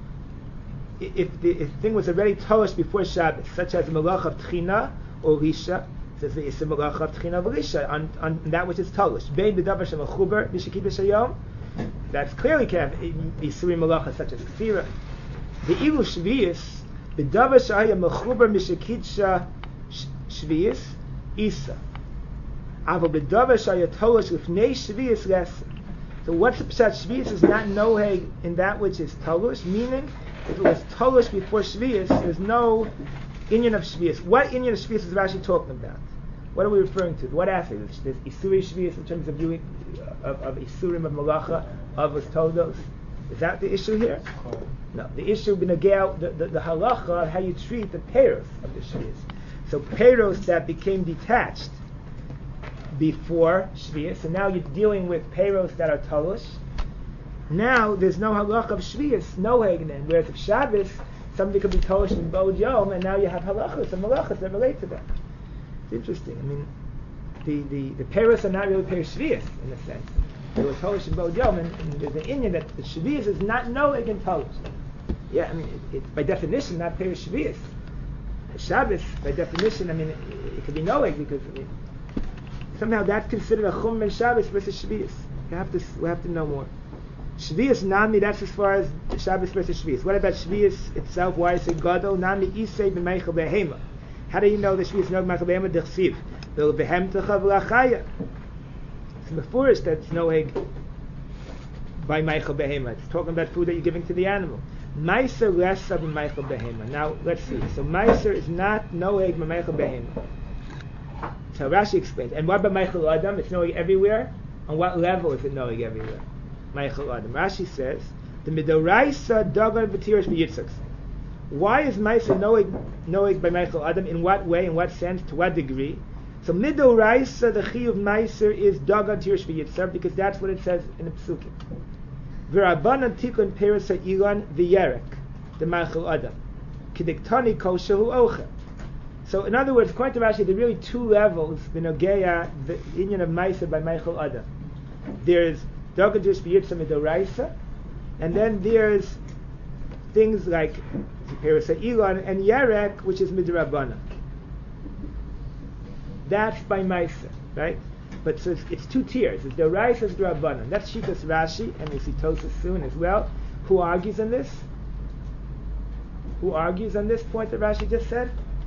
If the if thing was already tolish before Shabbos, such as Malach of Tchina or Risha, says the Isra Malach of Tchina or Risha, on, on that which is tolish. Bein B'davar Shemachuber Mishakid B'Shayom, that's clearly can have Isuri Malacha such as Kfira. The Ilu Shvius, B'davar Shaya Mechuber Mishakid Shvius, Isa. Avo B'davar Shaya tolish Lifnei Shvius Lesser. So what's the Pshat? Shvius is not noheg in that which is tolish, meaning if it was tolish before Shvius, there's no Inyan of Shvius. What Inyan of Shvius is Rashi talking about? What are we referring to? What aspect? There's Isuri Shvius in terms of doing of, of Isurim of Malacha, of Toldos. Is that the issue here? No. The issue b'nagel the, the the halacha of how you treat the peiros of the Shvius. So peiros that became detached before Shvius, and now you're dealing with peiros that are tolish. Now there's no halach of Shvius, no hagnen. Whereas if Shabbos, somebody could be tolish in Bod Yom, and now you have halachas and malachas that relate to that. It's interesting. I mean, the the the peiros are not really peiros Shvius in a sense. They were tolish in Bod Yom, and, and there's an inyan that the Shvius is not noeg in tolish. Yeah, I mean, it, it's by definition not peiros Shvius. Shabbos, by definition, I mean, it, it could be noeg because I mean, somehow that's considered a chum ben Shabbos versus Shvius. You have to we have to know more. Shvius Nami, that's as far as Shabbos versus Shvius. What about Shvius itself? Why is it Gadol? Nami Isei b'meichel behema. How do you know that Shvius no b'meichel behema? D'chsiv v'l behem techa v'lachaya. It's mefurish that's noeg by meichel behema. It's talking about food that you're giving to the animal. Meiser lesa b'meichel behema. Now let's see. So Meiser is not noeg b'meichel behema. So Rashi explains. And what about meichel adam? It's noeg everywhere. On what level is it noeg everywhere? Meichel Adam. Rashi says the midoraisa dagan v'tirish b'yitzchak. Why is Meiser noeg noeg by Meichel Adam? In what way? In what sense? To what degree? So midoraisa the chiyuv Meiser is dagan tirish b'yitzchak because that's what it says in the Psukim. V'rabbanan tikun peres ha'ilan v'yerek the Meichel Adam kidiktani kol shehu ocher. So in other words, according to Rashi, there are really two levels b'nogeya the inyan of Meiser by Meichel Adam. There's Dagan Tirish B'yitzchak midoraisa, and then there's things like Perisa Elon and Yerek, which is midrabbanan. That's by Meiser, right? But so it's, it's two tiers. It's doraisa, it's drabbanan. That's Shitas Rashi, and we see Tosas soon as well. Who argues on this? Who argues on this point that Rashi just said?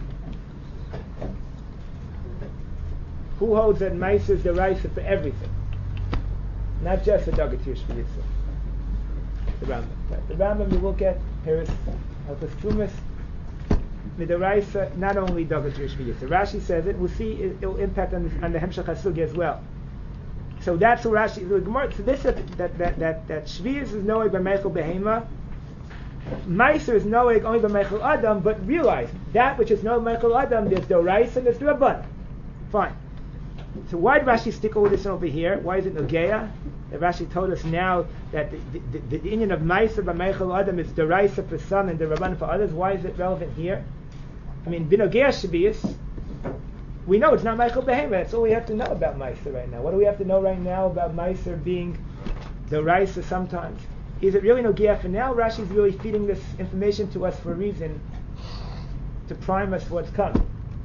Who holds that Meiser is doraisa for everything? Not just the Dagan Tirish B'yitzchak. The Rambam. Right. The Rambam you look at Paris Alchas Tumas Midoraisa, not only Dagan Tirish B'yitzchak. Rashi says it. We'll see it will impact on the, on the Hemshech HaSugi as well. So that's what Rashi. The Gemara. So this that that that that, that Shvius is noeg by Meichel Behema. Meiser is noeg only by Meichel Adam. But realize that which is noeg by Meichel Adam, there's Doraisa and there's Rabban. Fine. So why did Rashi stick all this over here? Why is it Nogeya? That Rashi told us now that the, the, the, the Indian of Ma'aser b'Meichel Adam is Deraisa for some and Derabanan for others. Why is it relevant here? I mean, B'Nogeya Shabbos, we know it's not Meichel Behema. That's all we have to know about Ma'aser right now. What do we have to know right now about Ma'aser being Deraisa sometimes? Is it really Nogeya for now? Rashi's really feeding this information to us for a reason, to prime us for what's coming.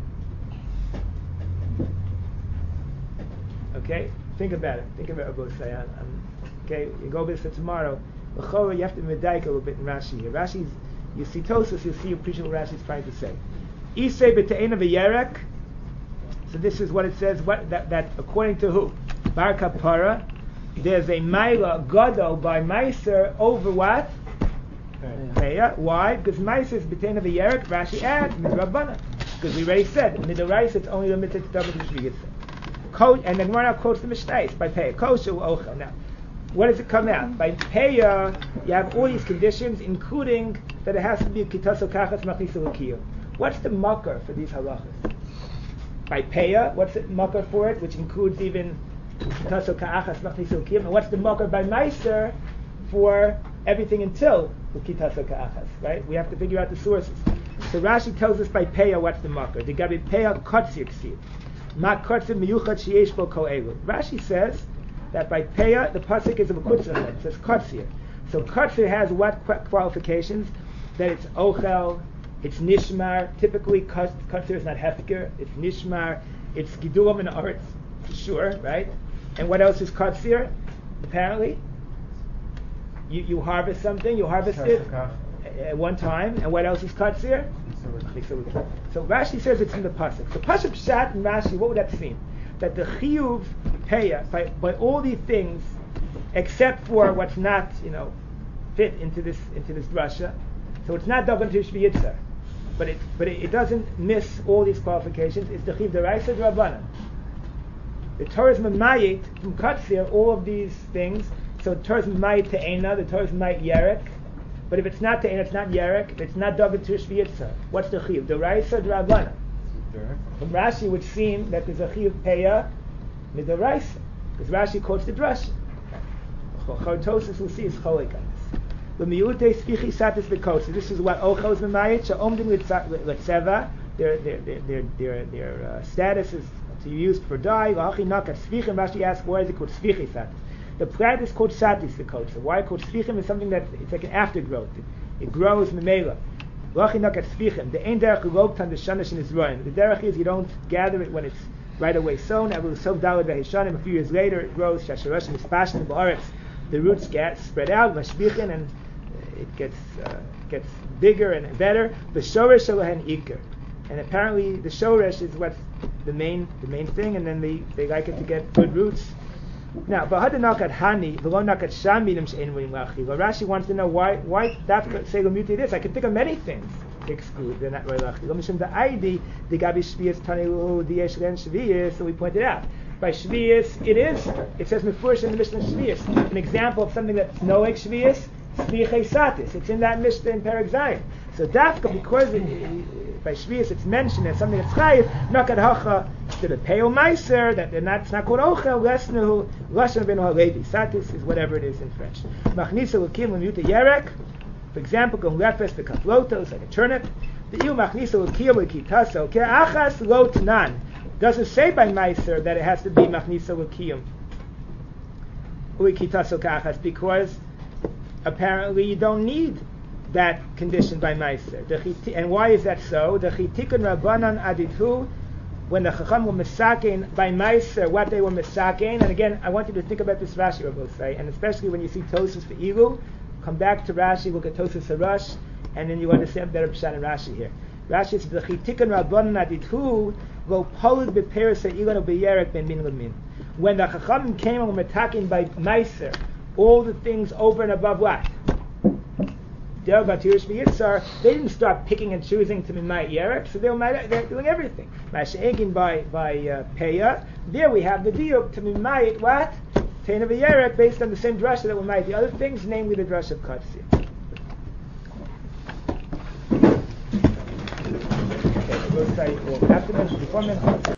Okay, think about it. Think about Rabbi Sayan. Um, okay, you go over this for tomorrow. L'chora, you have to medayik a little bit in Rashi here. Rashi's, you see Tosas, you'll see you appreciate what Rashi's trying to say. Isei b'te'ena v'yerek. So this is what it says. What that, that according to who? Bar Kapara. There's a Maila Gadol by Meiser over what? Peya. Why? Because Meiser is b'te'ena v'yerek. Rashi adds midrabbanan. Because we already said midoraisa it's only limited to double tishviyitza. And then one out quotes the Mishnais by Peya. Kosher ochel. Now, what does it come out? By Peya, you have all these conditions, including that it has to be kitaso kachas machniso l'kiyum. What's the makar for these halachas? By Peya, what's the makar for it, which includes even kitaso kachas machniso l'kiyum? And what's the makar by Meiser for everything until kitaso kachas? Right? We have to figure out the sources. So Rashi tells us by Peya what's the makar. The gabi Peya kotzir ksiv. Rashi says that by Peya, the pasuk is of a kutzir. It says kotzir. So kotzir has what qualifications? That it's ochel, it's nishmar. Typically, kotzir is not hefker. It's nishmar. It's gidulam and arts, for sure, right? And what else is kotzir? Apparently, you you harvest something. You harvest it at one time. And what else is kotzir? So Rashi says it's in the pasuk. The pasuk pshat and Rashi, what would that seem? That the chiyuv peya by, by all these things, except for what's not, you know, fit into this into this drasha. So it's not dagan tishviyitzer, but it but it, it doesn't miss all these qualifications. It's the chiyuv deraisa drabanan. The Torah is memayit from katzir all of these things. So the Torah is memayit te'ena, the Torah is memayit yerek. But if it's not te'ena, it's not yerek. If it's not dagan tishviyitzer, what's the chiyuv? Deraisa drabanan. From Rashi, it would seem that there's a chiyuv peya midoraisa, because Rashi quotes the drasha. Chotosis we'll see is cholik on this. The miute spichi satis v'kos. This is what ochel is memayit. She'omdim l'tzeva. Their their their their their uh, status is to be used for dye. Lahachi nakat svichim. Rashi asks why is it called spichi satis? The plant is called satis v'kos. So why called svichim is something that it's like an aftergrowth. It, it grows memela. Lahachi nakat svichim. The ein derech ulobtan the shanish in Israel. The derech is you don't gather it when it's right away sown. A few years later it grows. Shasharashim is passion ba'aretz. The roots get spread out, mashbichin, and it gets uh, gets bigger and better. The shoresh shalohen iker, and apparently the shoresh is what's the main the main thing, and then they, they like it to get good roots. Now, v'hadanakat hani v'lonakat shamidim she'en roim lachi. Well, Rashi wants to know why why that's say lomuti this. I can think of many things to exclude. They're not roim lachi. Lomishim the aidi the gabi shvius tanilu diyesh len shvius. So we pointed out. By Shvius, it is, it says Mefurish in the Mishnah Shvius. An example of something that's no like Shvius, Svichei Satis. It's in that Mishnah in Perek Zayin. So Dafka, because it, it, by Shvius it's mentioned as something that's Chayiv, Nakat Hacha, to the Peo Meiser, that they're not, it's not called Ochel, Lesnu, Lashon Ben Halevi. Satis is whatever it is in French. Machnisa Lukim Lemuta Yerek, for example, Gon Lefes, the Kaplotos, like a turnip. The Iu Machnisa Lukim Lekitaso, Ke'achas Lo Tanan. Doesn't say by Meiser that it has to be Machnisa L'Kiyum U'ikitaso Kachas, because apparently you don't need that condition by Meiser. And why is that so? The Chitikun Rabbanan Adithu, when the Chacham were Mesakein by Meiser, what they were Mesakein, and again, I want you to think about this Rashi, Rabbi say, and especially when you see Tosas for Ilu, come back to Rashi, look at Tosas Harash, and then you understand better Pshat and Rashi here. Rashi says the Chitikun Rabbanan Adithu. When the Chachamim came and were attacking by Meiser, all the things over and above what? They didn't start picking and choosing to be Ma'at Yerek, so they were, they're doing everything. Ma'ashe'egin by by uh, Peya, there we have the diuk to be Ma'at what? Teina v'Yerek, based on the same drasha that were Ma'at the other things, namely the drasha of Katzir. After before